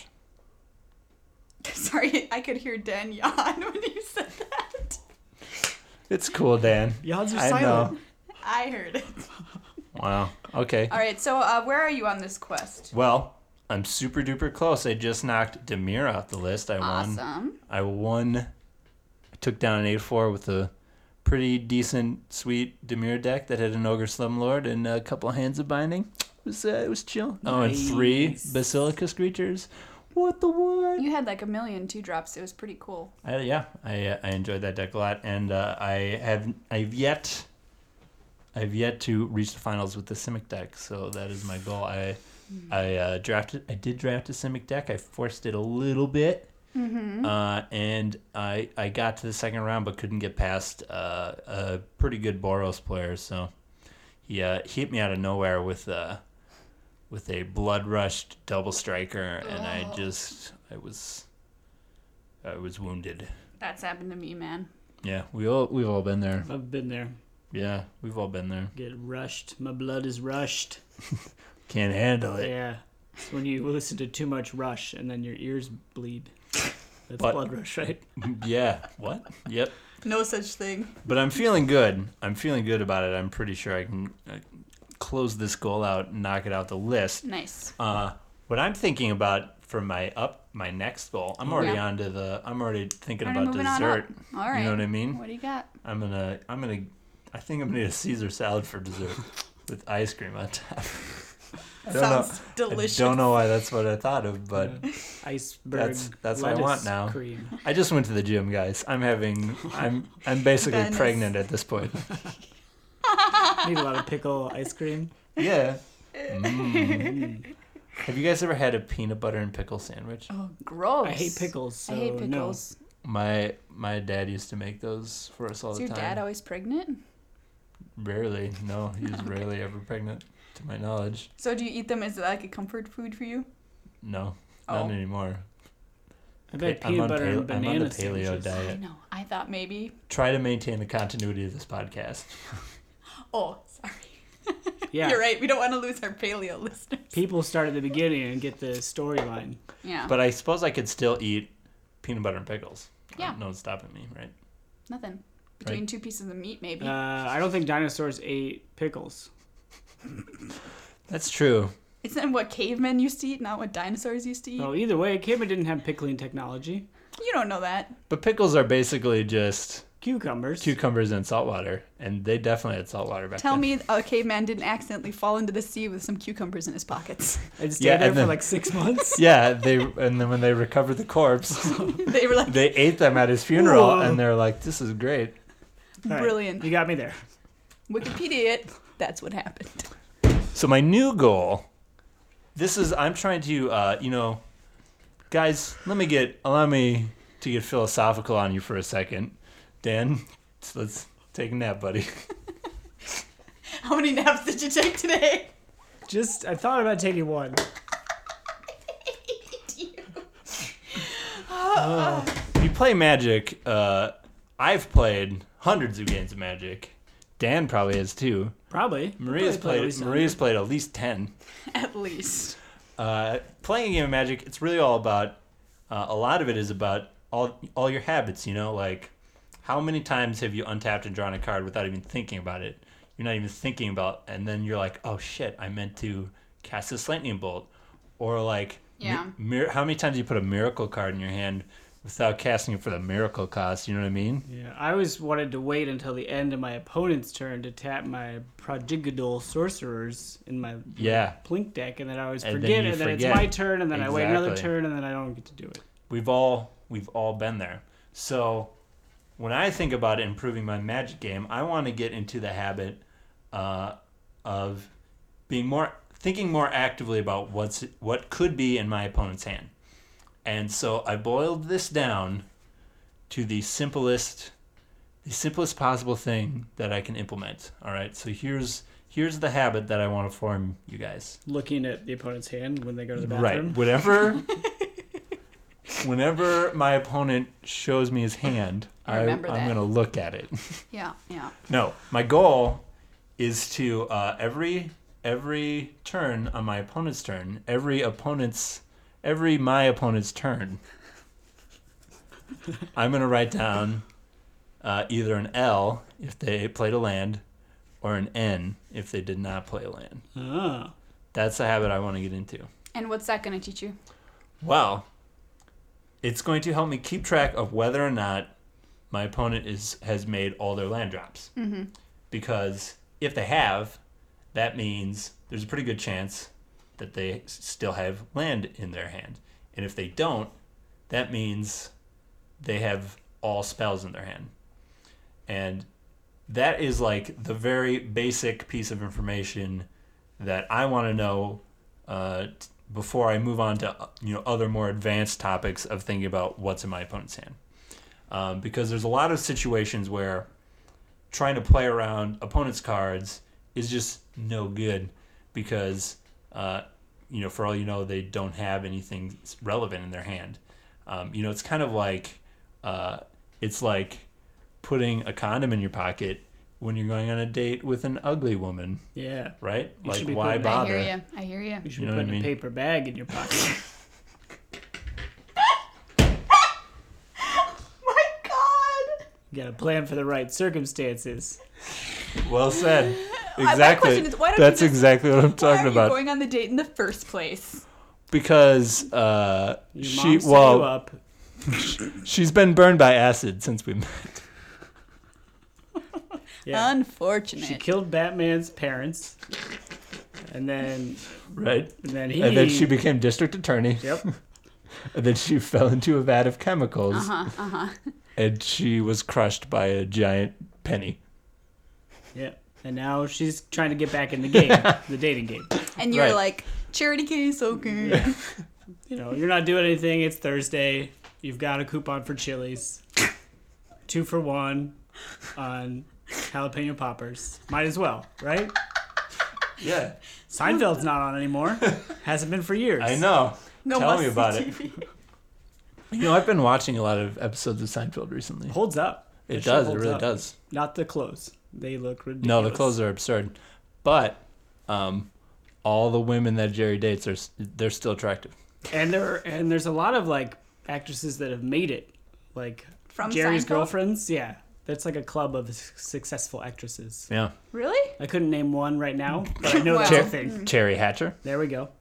Sorry, I could hear Dan yawn when you said that. It's cool, Dan. Yawns are I silent. know. I heard it. Wow. Okay. All right, so where are you on this quest? Well, I'm super duper close. I just knocked Demir off the list. I won. Awesome. I won. I took down an 8-4 with a pretty decent, sweet Demir deck that had an Ogre Slumlord and a couple of Hands of Binding. It was chill. Oh, and 3 Nice. Basilica Screechers. What the what? You had like 1,000,000 2-drops. It was pretty cool. I enjoyed that deck a lot, and I've yet to reach the finals with the Simic deck. So that is my goal. I did draft a Simic deck. I forced it a little bit. And I got to the second round but couldn't get past a pretty good Boros player, so he hit me out of nowhere with a blood rushed double striker, and I was wounded. That's happened to me, man. Yeah, we've all been there. I've been there. Yeah, we've all been there. Get rushed. My blood is rushed. Can't handle it. Yeah. It's when you listen to too much Rush and then your ears bleed. That's What? blood rush, right? Yeah. What? Yep. No such thing. But I'm feeling good. I'm feeling good about it. I'm pretty sure I can close this goal out and knock it out the list. Nice. What I'm thinking about for my next goal, I'm already Yeah. I'm already thinking Alright, about moving on dessert. up. All right. You know what I mean? What do you got? I think I'm gonna eat a Caesar salad for dessert with ice cream on top. I don't Sounds know. delicious. I don't know why that's what I thought of, but Iceberg. That's what I want lettuce now. Cream. I just went to the gym, guys. I'm basically Ben is- pregnant at this point. Need a lot of pickle ice cream. Yeah. Have you guys ever had a peanut butter and pickle sandwich? Oh, gross. I hate pickles. So I hate pickles. My dad used to make those for us all Is the your time. dad always pregnant? Rarely. No, he's rarely ever pregnant, to my knowledge. So do you eat them as like a comfort food for you? No, Oh. not anymore. I bet I'm peanut on butter and I'm on banana the paleo sandwiches. I diet. know. I thought maybe. Try to maintain the continuity of this podcast. Oh, sorry. Yeah. You're right. We don't want to lose our paleo listeners. People start at the beginning and get the storyline. Yeah. But I suppose I could still eat peanut butter and pickles. Yeah. No one's stopping me, right? Nothing. Between two pieces of meat, maybe. I don't think dinosaurs ate pickles. That's true. Isn't that what cavemen used to eat, not what dinosaurs used to eat? Oh, either way, cavemen didn't have pickling technology. You don't know that. But pickles are basically just Cucumbers. cucumbers and salt water, and they definitely had salt water back Tell then. me a caveman didn't accidentally fall into the sea with some cucumbers in his pockets. I'd stay Yeah, there and for then- like 6 months. Yeah, and then when they recovered the corpse, They were like, they ate them at his funeral, Whoa. and they're like, "This is great." All right, brilliant. you got me there. Wikipedia it. That's what happened. So my new goal, I'm trying to, guys, allow me to get philosophical on you for a second. Dan, let's take a nap, buddy. How many naps did you take today? I thought about taking one. If you play Magic, I've played hundreds of games of Magic. Dan probably has too. Probably. Maria's Probably at least played at least 10. At least. Playing a game of Magic, it's really all about, a lot of it is about all your habits, like how many times have you untapped and drawn a card without even thinking about it? You're not even thinking about, and then you're like, oh shit, I meant to cast this lightning bolt. Or like, Yeah. how many times you put a miracle card in your hand without casting it for the miracle cost, you know what I mean? Yeah, I always wanted to wait until the end of my opponent's turn to tap my Prodigal Sorcerers in my Yeah. Plink deck, and then I always And then forget, you and then forget. it's my turn, and then I wait another Exactly. turn, and then I don't get to do it. We've all been there. So when I think about improving my Magic game, I want to get into the habit of thinking more actively about what could be in my opponent's hand. And so I boiled this down to the simplest possible thing that I can implement. All right. So here's the habit that I want to form, you guys. Looking at the opponent's hand when they go to the Right. bathroom. Whenever my opponent shows me his hand, I remember I'm that. going to look at it. Yeah, yeah. No, my goal is to every turn on my opponent's turn, every my opponent's turn, I'm going to write down either an L if they played a land or an N if they did not play a land. Oh. That's the habit I want to get into. And what's that going to teach you? Well, it's going to help me keep track of whether or not my opponent has made all their land drops. Mm-hmm. Because if they have, that means there's a pretty good chance that they still have land in their hand. And if they don't, that means they have all spells in their hand. And that is like the very basic piece of information that I want to know before I move on to other more advanced topics of thinking about what's in my opponent's hand. Because there's a lot of situations where trying to play around opponent's cards is just no good because, for all you know, they don't have anything relevant in their hand. It's kind of like it's like putting a condom in your pocket when you're going on a date with an ugly woman, Yeah. right? You should Like, be why putting- bother? I hear you. You should You be know what I putting mean? a paper bag in your pocket. My God! You gotta plan for the right circumstances. Well said. My Exactly. question is, why don't you That's just- exactly what I'm Why talking are you about. going on the date in the first place? Because Your mom set you up. she's been burned by acid since we met. Yeah. Unfortunate. She killed Batman's parents. And then Right? he And then she became district attorney. Yep. And then she fell into a vat of chemicals. Uh-huh. And she was crushed by a giant penny. Yeah. And now she's trying to get back in the game, the dating game. And you're Right. like, charity case, okay. You're not doing anything. It's Thursday. you've got a coupon for Chili's. 2 for 1 on jalapeno poppers. Might as well, right? Yeah. Seinfeld's not on anymore. Hasn't been for years. I know. No Tell me must-see about it. TV. You know, I've been watching a lot of episodes of Seinfeld recently. Holds up. It That show does. It holds really up. does. Not the clothes. They look ridiculous. No, the clothes are absurd. But all the women that Jerry dates they're still attractive. And there's a lot of like actresses that have made it. Like From Jerry's Seinfeld? girlfriends. Yeah. That's like a club of successful actresses. Yeah. Really? I couldn't name one right now, but I know Well, that's a thing. Cherry Hatcher. There we go.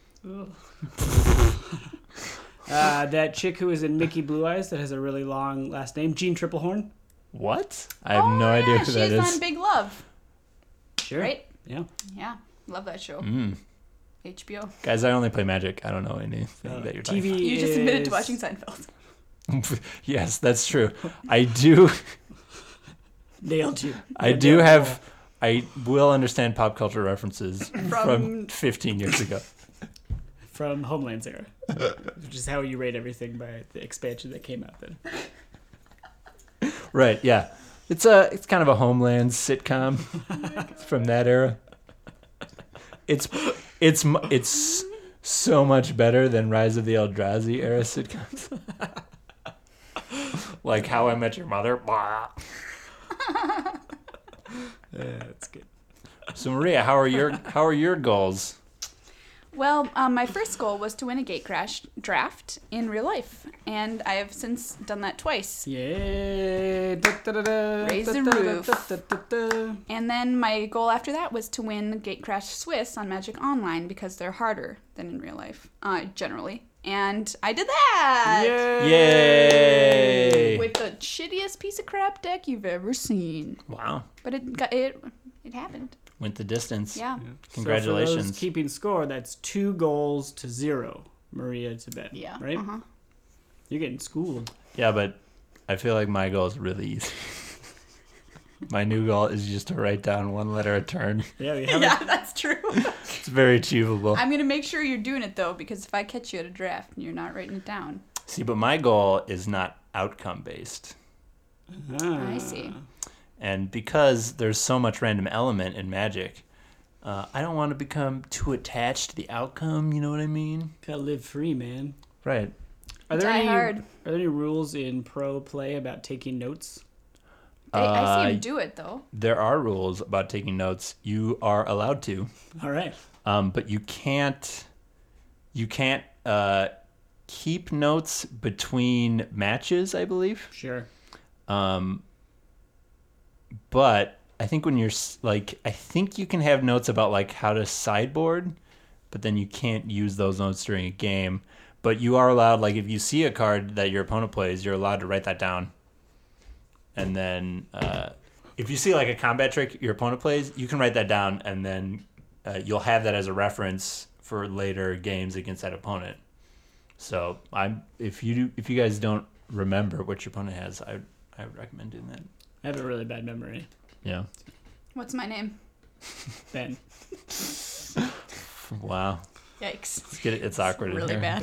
That chick who was in Mickey Blue Eyes that has a really long last name, Jean Triplehorn. What? I have no idea who that She's is. on Big Love, Sure. right? Yeah. Yeah, love that show. Mm. HBO. Guys, I only play Magic. I don't know anything that you're talking TV. You just admitted to is- watching Seinfeld. about. Yes, that's true. I do. Nailed you. I do have. I will understand pop culture references from From- 15 years ago. From Homeland's era, which is how you rate everything by the expansion that came out then. Right. Yeah. It's kind of a Homeland sitcom from that era. It's so much better than Rise of the Eldrazi era sitcoms. Like How I Met Your Mother. Blah. That's good. So Maria, how are your goals? Well, my first goal was to win a Gate Crash draft in real life, and I have since done that twice. Yay! Raise the roof. And then my goal after that was to win Gate Crash Swiss on Magic Online because they're harder than in real life, generally. And I did that! Yay! With the shittiest piece of crap deck you've ever seen. Wow. But it happened. Went the distance. Yeah. Congratulations. So for those keeping score, that's 2 goals to 0. Maria to bet. Yeah. Right? Uh-huh. You're getting schooled. Yeah, but I feel like my goal is really easy. My new goal is just to write down 1 letter a turn. Yeah, we haven't. Yeah, that's true. It's very achievable. I'm going to make sure you're doing it, though, because if I catch you at a draft and you're not writing it down. See, but my goal is not outcome based. I see. And because there's so much random element in Magic, I don't want to become too attached to the outcome, you know what I mean? Gotta live free, man. Right. Are there Die hard. Are there any rules in pro play about taking notes? I see him do it, though. There are rules about taking notes. You are allowed to, All right. but you can't keep notes between matches, I believe. Sure. But I think when you're I think you can have notes about like how to sideboard, but then you can't use those notes during a game. But you are allowed, like if you see a card that your opponent plays, you're allowed to write that down. And then if you see like a combat trick your opponent plays, you can write that down, and then you'll have that as a reference for later games against that opponent. So if you guys don't remember what your opponent has, I would recommend doing that. I have a really bad memory. Yeah. What's my name? Ben. Wow. Yikes. It's awkward Really in here.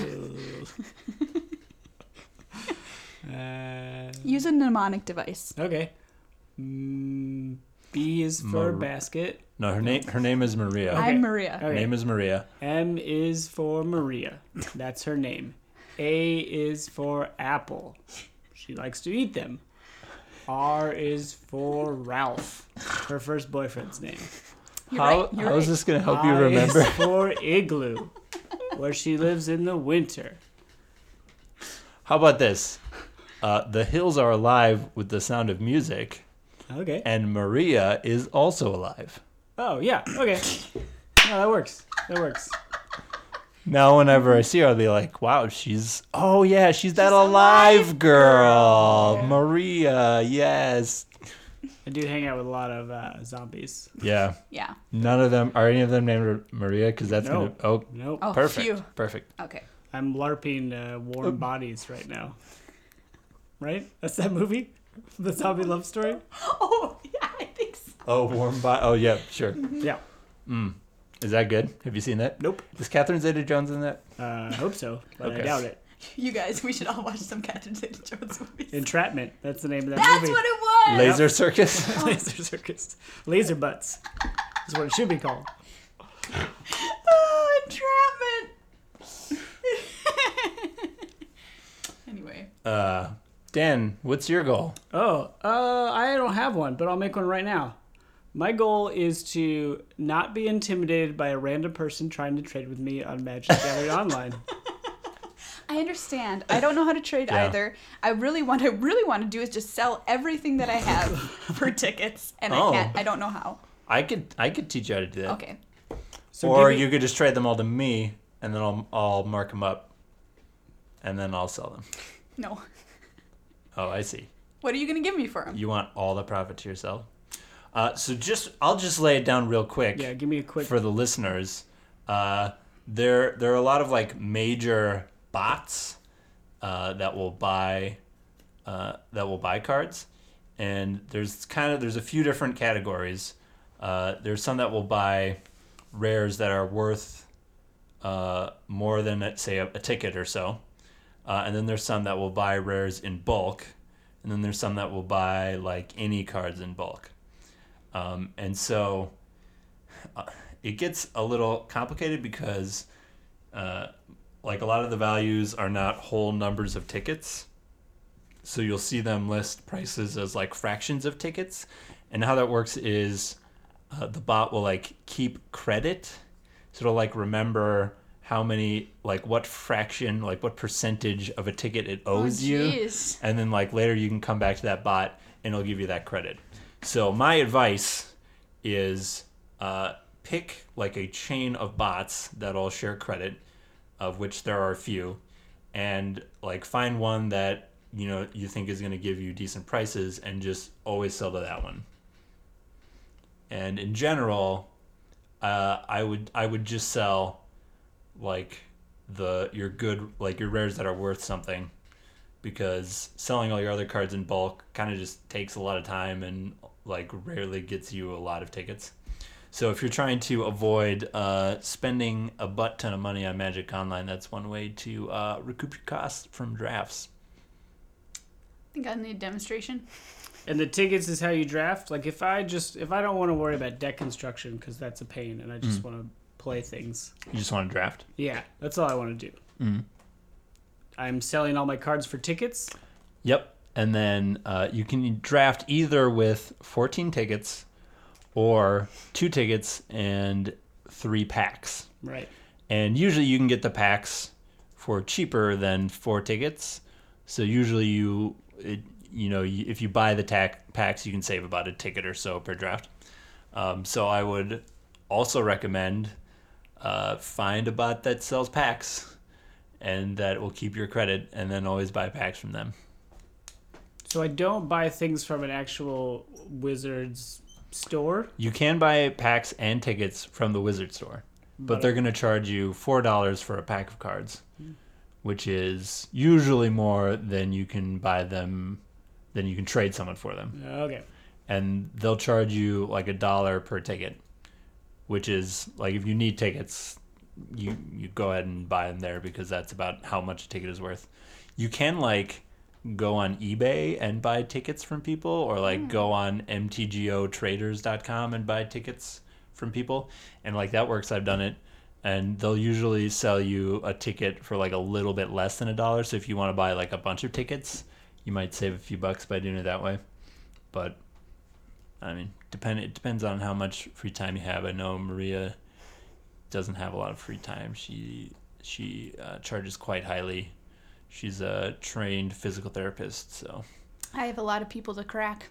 bad. Use a mnemonic device. Okay. B is for basket. No, her name is Maria. Okay. I'm Maria. Okay. Her name is Maria. M is for Maria. That's her name. A is for apple. She likes to eat them. R is for Ralph. Her first boyfriend's name. You're How right. You're is right. this going to help you I remember? is for Igloo, where she lives in the winter. How about this? The hills are alive with the sound of music, Okay. and Maria is also alive. Oh, yeah. Okay. No, that works. That works. Now, whenever I see her, I'll be like, wow, she's that alive girl. Maria, yes. I do hang out with a lot of zombies. Yeah. Yeah. None of them, are any of them named Maria? Because that's No. going to, Nope. Oh, perfect. phew. Perfect. Okay. I'm LARPing Warm Bodies right now. Right? That's that movie? The zombie love story? Oh, yeah, I think so. Oh, warm body. Oh, yeah, sure. Yeah. Is that good? Have you seen that? Nope. Is Catherine Zeta-Jones in that? I hope so, but Okay. I doubt it. You guys, we should all watch some Catherine Zeta-Jones movies. Entrapment. That's the name of that That's movie. what it was. Laser Circus. Laser Circus. Laser Butts. Is what it should be called. Oh, entrapment. Anyway. Dan, what's your goal? I don't have one, but I'll make one right now. My goal is to not be intimidated by a random person trying to trade with me on Magic the Gathering Online. I understand. I don't know how to trade Yeah. either. What I really want to do is just sell everything that I have for tickets, and Oh. I can't. I don't know how. I could teach you how to do that. Okay. So Or give me- you could just trade them all to me, and then I'll mark them up, and then I'll sell them. No. Oh, I see. What are you gonna give me for them? You want all the profit to yourself. I'll just lay it down real quick. Yeah, give me a quick. For the listeners. There are a lot of like major bots that will buy cards, and there's a few different categories. There's some that will buy rares that are worth more than say a ticket or so, and then there's some that will buy rares in bulk, and then there's some that will buy like any cards in bulk, and so it gets a little complicated because like a lot of the values are not whole numbers of tickets, so you'll see them list prices as like fractions of tickets, and how that works is the bot will like keep credit, so it'll like remember how many, like what fraction, like what percentage of a ticket it owes you, jeez. and then like later you can come back to that bot and it'll give you that credit. So my advice is pick like a chain of bots that all share credit, of which there are a few, and like find one that you think is going to give you decent prices, and just always sell to that one. And in general, I would just sell like your rares that are worth something, because selling all your other cards in bulk kind of just takes a lot of time and like rarely gets you a lot of tickets. So if you're trying to avoid spending a butt ton of money on Magic Online, that's one way to recoup your costs from drafts. I think I need a demonstration. And the tickets is how you draft. Like if I don't want to worry about deck construction because that's a pain, and I just want to play things. You just want to draft? Yeah, that's all I want to do. Mm. I'm selling all my cards for tickets. Yep. And then you can draft either with 14 tickets or 2 tickets and 3 packs. Right. And usually you can get the packs for cheaper than 4 tickets. So usually if you buy the packs, you can save about a ticket or so per draft. So I would also recommend find a bot that sells packs, and that will keep your credit, and then always buy packs from them. So I don't buy things from an actual Wizards store. You can buy packs and tickets from the Wizard store, but they're going to charge you $4 for a pack of cards, which is usually more than you can buy them, than you can trade someone for them. Okay. And they'll charge you like $1 per ticket, which is like if you need tickets, you go ahead and buy them there, because that's about how much a ticket is worth. You can like go on eBay and buy tickets from people, or like go on mtgotraders.com and buy tickets from people, and like that works. I've done it, and they'll usually sell you a ticket for like a little bit less than $1. So if you want to buy like a bunch of tickets, you might save a few bucks by doing it that way. But I mean, it depends on how much free time you have. I know Maria doesn't have a lot of free time. She charges quite highly. She's a trained physical therapist, so I have a lot of people to crack.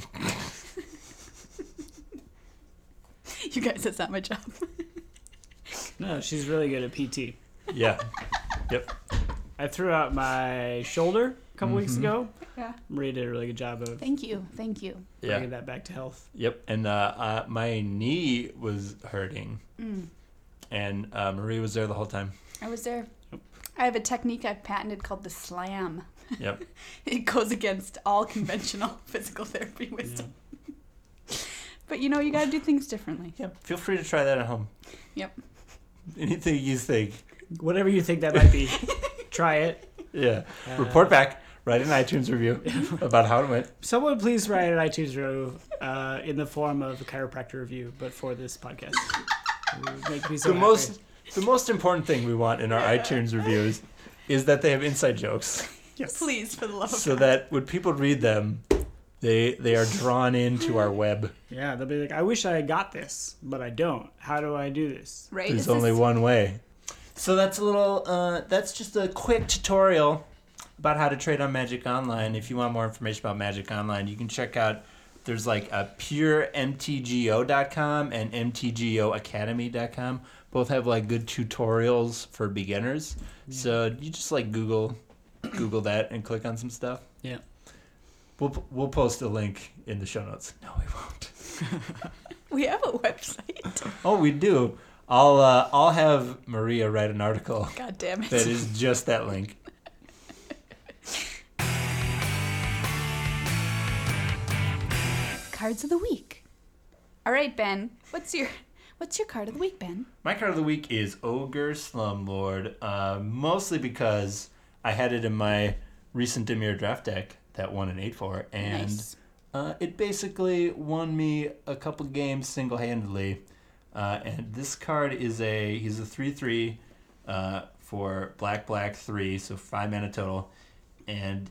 You guys, that's not my job. No, she's really good at PT. yeah, yep. I threw out my shoulder a couple weeks ago. Yeah. Maria did a really good job of Thank you. bringing that back to health. Yep, and my knee was hurting, and Maria was there the whole time. I was there. I have a technique I've patented called the slam. Yep. It goes against all conventional physical therapy wisdom. But you got to do things differently. Yep. Feel free to try that at home. Yep. Anything you think. Whatever you think that might be, try it. Yeah. Report back. Write an iTunes review about how it went. Someone please write an iTunes review in the form of a chiropractor review, but for this podcast. It would make me so happy. The most important thing we want in our iTunes reviews is that they have inside jokes. Yes. Please, for the love of So God. that when people read them, they are drawn into our web. Yeah, they'll be like, I wish I got this, but I don't. How do I do this? Right? There's Is only this- one way. So that's a little, that's just a quick tutorial about how to trade on Magic Online. If you want more information about Magic Online, you can check out, there's like a puremtgo.com and mtgoacademy.com. Both have like good tutorials for beginners. So you just like Google that and click on some stuff. Yeah. We'll post a link in the show notes. No, we won't. We have a website. Oh, we do. I'll have Maria write an article God damn it. that is just that link. Cards of the week. All right, Ben. What's your card of the week, Ben? My card of the week is Ogre Slumlord, mostly because I had it in my recent Dimir draft deck that won an 8-4, and Nice. it basically won me a couple games single-handedly. And this card is he's a 3/3 for black 3, so 5 mana total. And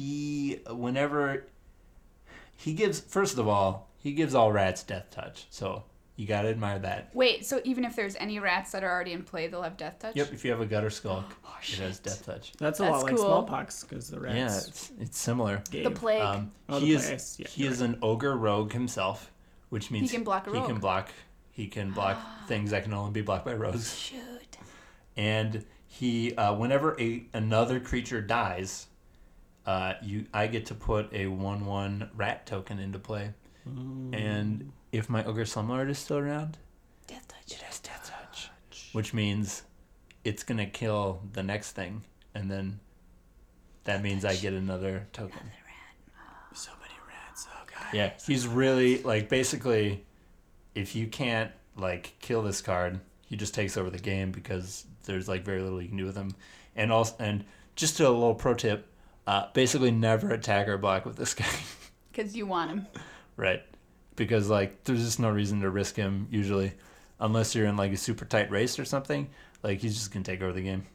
first of all, he gives all rats Death Touch, so you gotta admire that. Wait, so even if there's any rats that are already in play, they'll have Death Touch? Yep, if you have a Gutter Skulk, Oh, it has shit. Death Touch. That's a That's lot like cool. smallpox, because the rats Yeah, it's similar. gave. The plague. Oh, He the is place. Yeah, he you're is an ogre rogue himself, which means can block a He rogue. can block things that can only be blocked by rogues. Shoot. And he whenever another creature dies, I get to put a 1/1 rat token into play. And if my Ogre Slumlord is still around, Death Touch. it has Death Touch, which means it's gonna kill the next thing, and then that means I get another token. so many rats. Oh god. Yeah, he's really like basically, if you can't like kill this card, he just takes over the game because there's like very little you can do with him. And also, and just a little pro tip, basically never attack or block with this guy. Because you want him. Right. Because like there's just no reason to risk him usually, unless you're in like a super tight race or something. Like he's just gonna take over the game.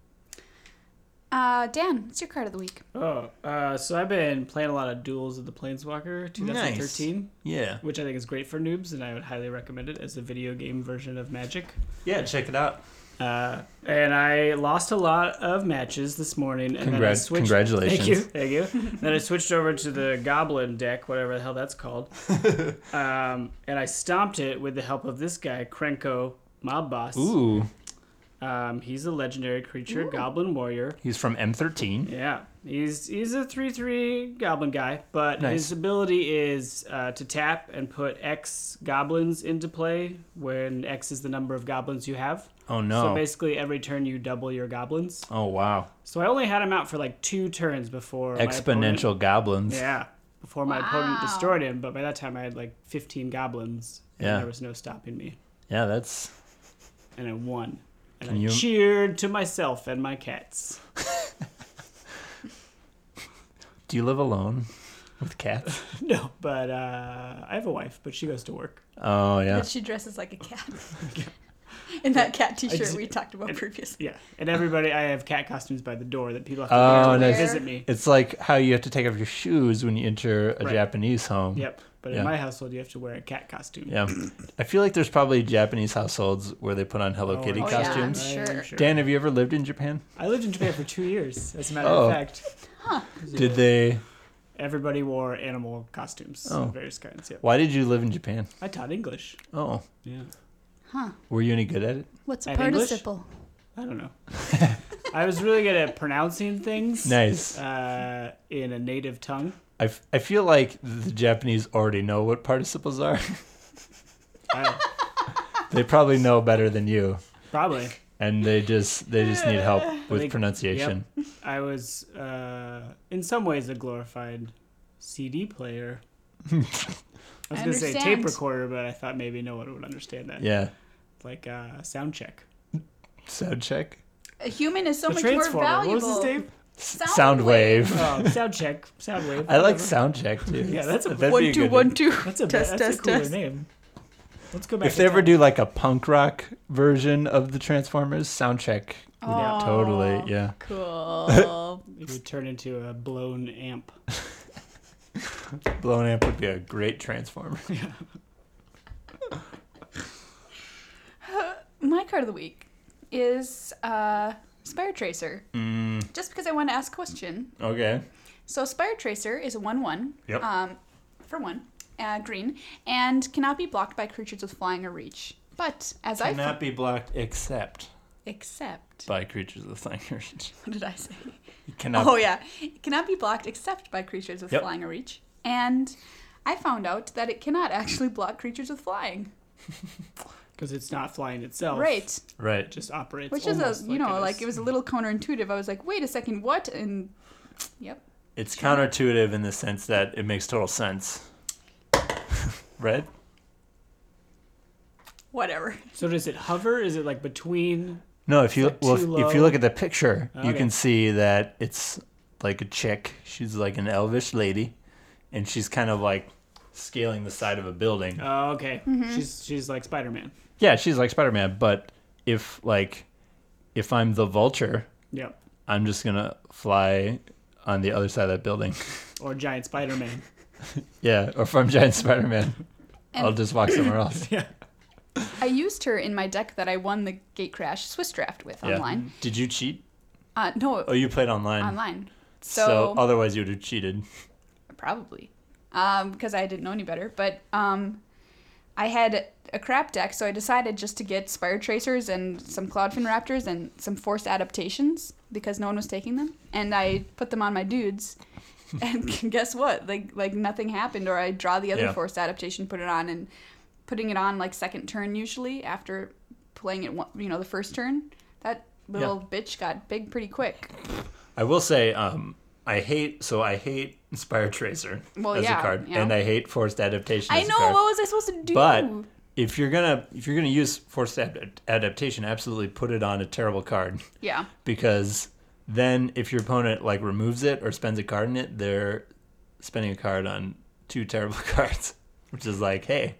Dan, what's your card of the week? Oh, so I've been playing a lot of Duels of the Planeswalker 2013, Yeah. which I think is great for noobs, and I would highly recommend it as a video game version of Magic. Yeah, check it out. And I lost a lot of matches this morning. And then I switched. Congratulations. Thank you. Then I switched over to the Goblin deck, whatever the hell that's called. And I stomped it with the help of this guy, Krenko, Mob Boss. Ooh. He's a legendary creature, Goblin Warrior. He's from M13. Yeah, he's a 3/3 Goblin guy, but Nice. his ability is to tap and put X goblins into play when X is the number of goblins you have. Oh no. So basically, every turn you double your goblins. Oh wow. So I only had him out for like 2 turns before Exponential goblins. before my opponent Wow. destroyed him. But by that time, I had like 15 goblins. And Yeah. there was no stopping me, Yeah, that's. and I won. And Can I you- cheered to myself and my cats. Do you live alone with cats? No, but I have a wife, but she goes to work. Oh yeah. That she dresses like a cat. In that cat t-shirt just- we talked about previously. Yeah, and everybody, I have cat costumes by the door that people have Oh, to wear when nice. they visit me. It's like how you have to take off your shoes when you enter a Right. Japanese home. Yep, but Yeah. in my household, you have to wear a cat costume. Yeah. I feel like there's probably Japanese households where they put on Hello Kitty Oh, yeah, I'm costumes. sure. Dan, have you ever lived in Japan? I lived in Japan for 2 years, as a matter Oh. of fact. Did they? Everybody wore animal costumes Oh. of various kinds. Yep. Why did you live in Japan? I taught English. Oh, Yeah. Huh. were you any good at it? What's a At English? participle? I don't know. I was really good at pronouncing things Nice. in a native tongue. I feel like the Japanese already know what participles are. They probably know better than you, Probably. and they just need help with They- pronunciation. I was, in some ways, a glorified CD player. I was I going to say tape understand. recorder, but I thought maybe no one would understand that. Yeah. Like sound check. Sound check. A human is so The much more Transformer. valuable. What was his name? Sound wave. Oh, sound check. Sound wave. I like whatever. sound check too. Yeah, that's a That'd be 1 a 2 good 1 2. That's a Test, that's test, a cooler test. name. Let's go back. If to they ever time. do like a punk rock version of the Transformers, sound check. Oh, Totally, yeah. Cool. it would turn into a blown amp. Blown amp would be a great Transformer. My card of the week is Spire Tracer. Just because I want to ask a question. Okay. So Spire Tracer is a 1/1. Yep. For one, green, and cannot be blocked by creatures with flying or reach. But as I Cannot be blocked except except by creatures with flying or reach. what did I say? You cannot. Oh yeah, it cannot be blocked except by creatures with Yep. flying or reach. And I found out that it cannot actually block creatures with flying. Because it's not flying itself. Right. Right. It just operates. Which is almost like it was a little counterintuitive. I was like, wait a second, what? And yep. It's counterintuitive in the sense that it makes total sense. Right? Whatever. So does it hover? Is it like between? No, if you It's like too if you low. look at the picture, you Okay. can see that it's like a chick. She's like an elvish lady, and she's kind of like scaling the side of a building. Oh, okay. Mm-hmm. She's like Spider-Man. Yeah, she's like Spider-Man, but if I'm the vulture, Yep. I'm just gonna fly on the other side of that building. Or giant Spider-Man. Yeah, or if I'm giant Spider-Man, And- I'll just walk somewhere else. Yeah. I used her in my deck that I won the Gate Crash Swiss Draft with Yeah. online. Did you cheat? No, Oh, you played online. online. So So, otherwise you would have cheated. probably. Because I didn't know any better. But I had a crap deck, so I decided just to get Spire Tracers and some Cloudfin Raptors and some Forced Adaptations because no one was taking them. And I put them on my dudes. And guess what? Like nothing happened, or I draw the other Yeah. Forced Adaptation, put it on, and putting it on like second turn usually after playing it, the first turn. That little bitch got big pretty quick. I will say, I hate Spire Tracer Well, as yeah, a card, yeah. and I hate Forced Adaptation. I as know, a card. what was I supposed to do? But if you're gonna use Forced Adaptation, absolutely put it on a terrible card, yeah. because then if your opponent like removes it or spends a card in it, they're spending a card on two terrible cards, which is like, hey,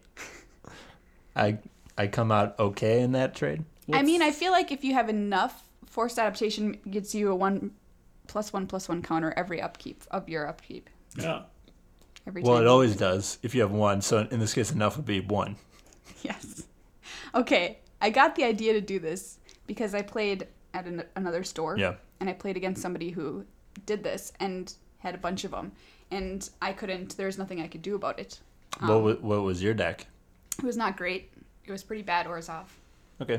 I come out okay in that trade. I mean, I feel like if you have enough, Forced Adaptation gets you a 1/1/1 counter every upkeep of your upkeep. Yeah. Every Well, time it you always win. does if you have one. So in this case, enough would be one. Yes. Okay, I got the idea to do this because I played at another store. Yeah. And I played against somebody who did this and had a bunch of them. And I couldn't, there was nothing I could do about it. What was your deck? It was not great. It was pretty bad Orzhov. Okay.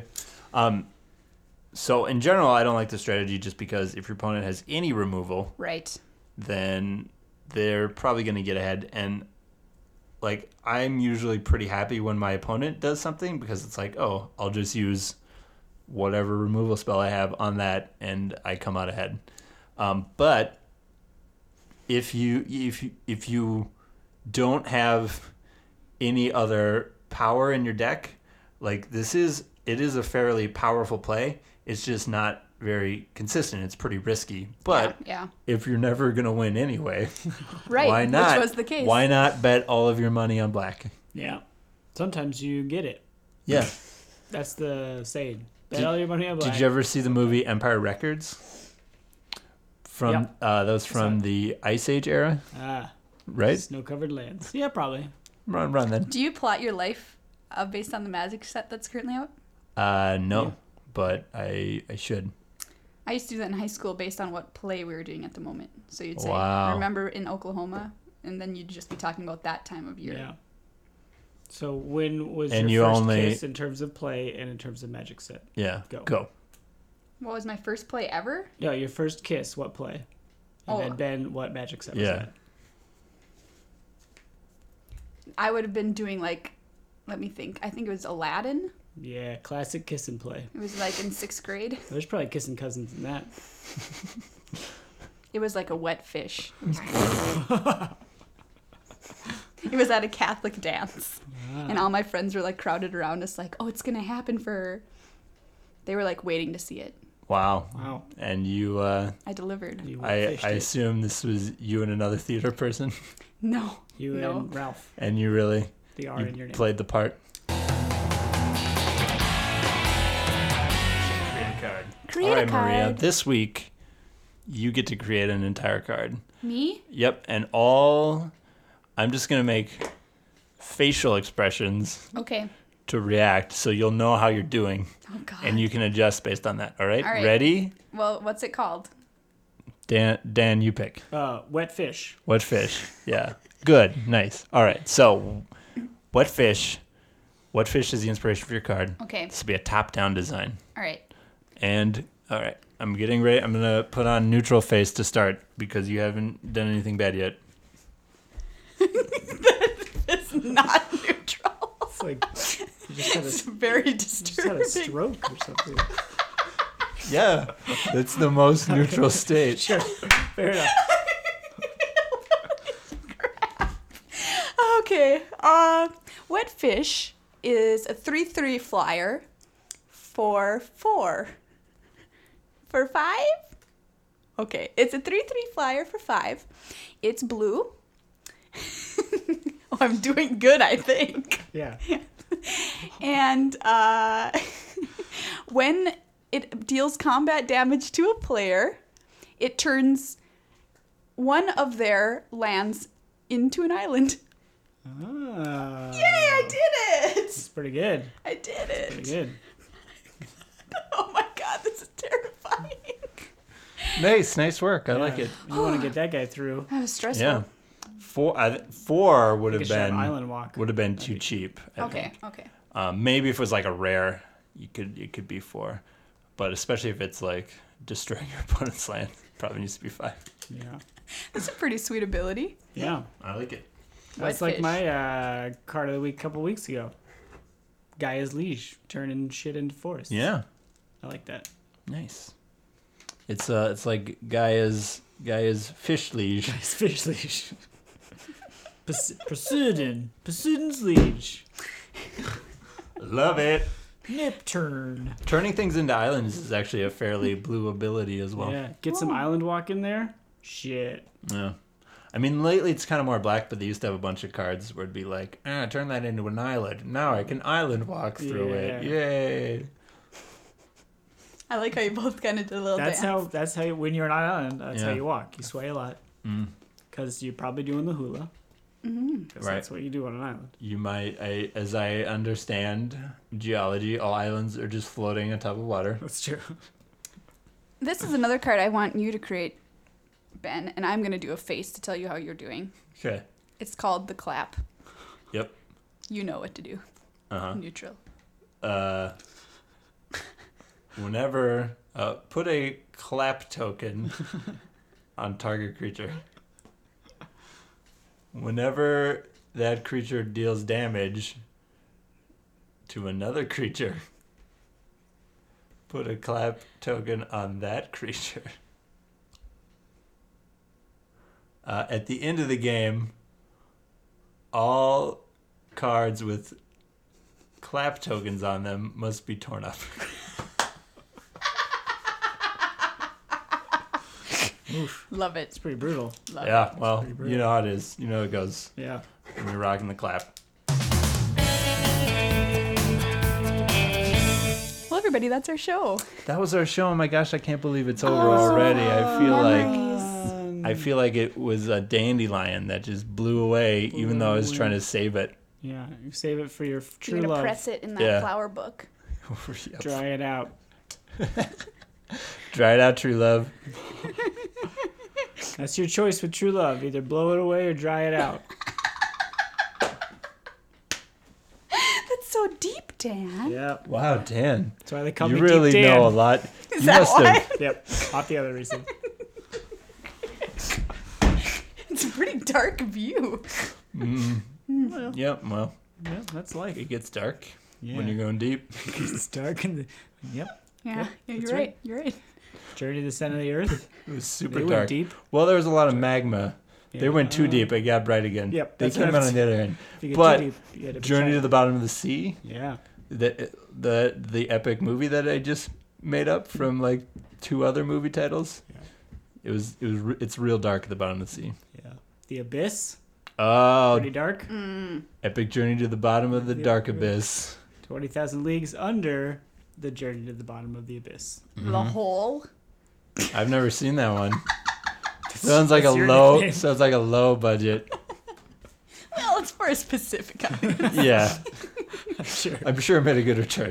So in general, I don't like the strategy just because if your opponent has any removal, Right. then they're probably going to get ahead. And like, I'm usually pretty happy when my opponent does something because it's like, oh, I'll just use whatever removal spell I have on that and I come out ahead. But if you don't have any other power in your deck, like it is a fairly powerful play. It's just not very consistent. It's pretty risky. But yeah. if you're never going to win anyway, Right. why not? Which was the case. Why not bet all of your money on black? Yeah. Sometimes you get it. Yeah. That's the saying. Bet all your money on black. Did you ever see the movie Empire Records? That was from the Ice Age era, Ah, right? snow-covered lands. Yeah, probably. Run then. Do you plot your life based on the Magic set that's currently out? No, Yeah. but I should. I used to do that in high school based on what play we were doing at the moment. So you'd say, Wow. remember in Oklahoma? And then you'd just be talking about that time of year. Yeah. So when was And your you first only- kiss in terms of play and in terms of magic set? Yeah. Go. What was my first play ever? No, your first kiss, what play? And Oh. then Ben, what magic set was Yeah. that? I would have been doing like, let me think. I think it was Aladdin. Yeah, classic kiss and play. It was like in 6th grade. There's probably kissing cousins in that. It was like a wet fish. It was at a Catholic dance. And all my friends were like crowded around us like, oh, it's going to happen for her. They were like waiting to see it. Wow. Wow. And you, I delivered. You I fished it. assume this was you and another theater person, No. You No. and Ralph. and you really The R in your name. played the part. Create a card. Create All a right, Maria. card. This week, you get to create an entire card. Me? Yep, and I'm just gonna make facial expressions Okay. to react, so you'll know how you're doing, Oh God. and you can adjust based on that. All right. All right. Ready? Well, what's it called? Dan, you pick. Wet fish. What fish? Yeah. Good. Nice. All right. So, what fish? What fish is the inspiration for your card? Okay. This will be a top-down design. All right. And all right, I'm getting ready. I'm gonna put on neutral face to start because you haven't done anything bad yet. It's not neutral. It's like you just had It's a, very you just had disturbing. a stroke or something. Yeah, that's the most neutral state. Sure. Fair enough. Okay. Wet fish is a 3/3 flyer for 4. For 5? Okay. It's a 3/3 flyer for 5. It's blue. Oh, I'm doing good, I think. Yeah. And when it deals combat damage to a player, it turns one of their lands into an island. Ah. Yay, I did it! It's pretty good. I did Pretty it. good. Oh my God, this is terrifying. Nice work. I like it. You want to get that guy through. That was stressful. Yeah, 4 would Take have a short been island walk. would have been too cheap. I Okay, think. okay. Maybe if it was like a rare, it could be 4, but especially if it's like destroying your opponent's land, probably needs to be 5. Yeah. That's a pretty sweet ability. Yeah. I like it. That's Wet like fish. my card of the week a couple weeks ago. Gaia's Leash, turning shit into forest. Yeah, I like that. nice. It's like Gaia's fish leash. Gaia's fish leash. Poseidon's leash. Love it. Nip turn. Turning things into islands is actually a fairly blue ability as well. Yeah. Get some island walk in there. Shit. Yeah. I mean, lately it's kind of more black, but they used to have a bunch of cards where it'd be like, turn that into an island. Now I can island walk through it. Yeah. Yay. I like how you both kind of did a little That's dance. how when you're on an island, that's how Yeah. you walk. You sway a lot. Mm. Because you're probably doing the hula. Because Right. that's what you do on an island. You might, as I understand geology, all islands are just floating on top of water. That's true. This is another card I want you to create, Ben, and I'm going to do a face to tell you how you're doing. Okay. It's called the clap. Yep. You know what to do. Uh-huh. Neutral. Whenever, put a clap token on target creature. Whenever that creature deals damage to another creature, put a clap token on that creature. At the end of the game, all cards with clap tokens on them must be torn up. Love it. It's pretty brutal. Love Yeah, well, pretty brutal. you know how it is. You know how it goes Yeah. when you're rocking the clap. it. Well, everybody, that's our show. That was our show. Oh my gosh, I can't believe it's over already. I feel like it was a dandelion that just blew away, even though I was trying to save it. Yeah. You save it for your You're true going to love. press it in that Yeah. flower book. Yep. Dry it out. Dry it out, true love. That's your choice with true love. Either blow it away or dry it out. That's so deep, Dan. Yeah. Wow, Dan. That's why they call You me really Deep Dan. know a lot. Is You that must why? have. Yep. Not the other reason. It's a pretty dark view. Yep, well, Yeah, that's life. it gets dark Yeah. when you're going deep. It's dark and yep. Yeah, Yep, yeah, that's you're right. right. You're right. Journey to the center of the earth. It was They super went dark. deep. Well, there was a lot of magma. They Yeah. went too deep. It got bright again. Yep, They that's came what out I'm on the other end. If you get But too deep, you had to Journey to protect. the Bottom of the Sea, Yeah. the epic movie that I just made up from like 2 other movie titles. Yeah. It's real dark at the bottom of the sea. Yeah. The Abyss. Oh, Pretty dark. Epic Journey to the Bottom of the The Dark Abyss. Abyss. 20,000 Leagues Under the Journey to the Bottom of the Abyss. The hole. I've never seen that one. Sounds like That's a your low. nickname. Sounds like a low budget. Well, it's for a specific audience. Yeah, Sure. I'm sure it made a good return.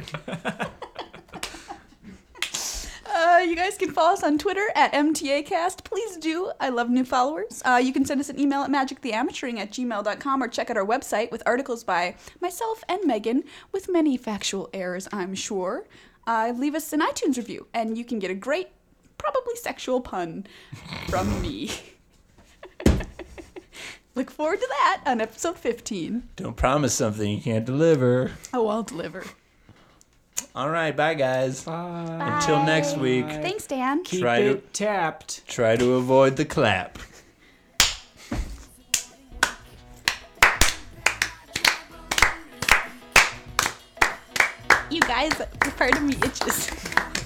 You guys can follow us on Twitter at MTAcast. Please do. I love new followers. You can send us an email at magictheamateuring@gmail.com or check out our website with articles by myself and Megan with many factual errors, I'm sure. Leave us an iTunes review and you can get a great, probably sexual pun from me. Look forward to that on episode 15. Don't promise something you can't deliver. Oh, I'll deliver. All right, bye guys. Bye. Until next week. Bye. Thanks, Dan. Keep Try to- it tapped. Try to avoid the clap. You guys, part of me itches.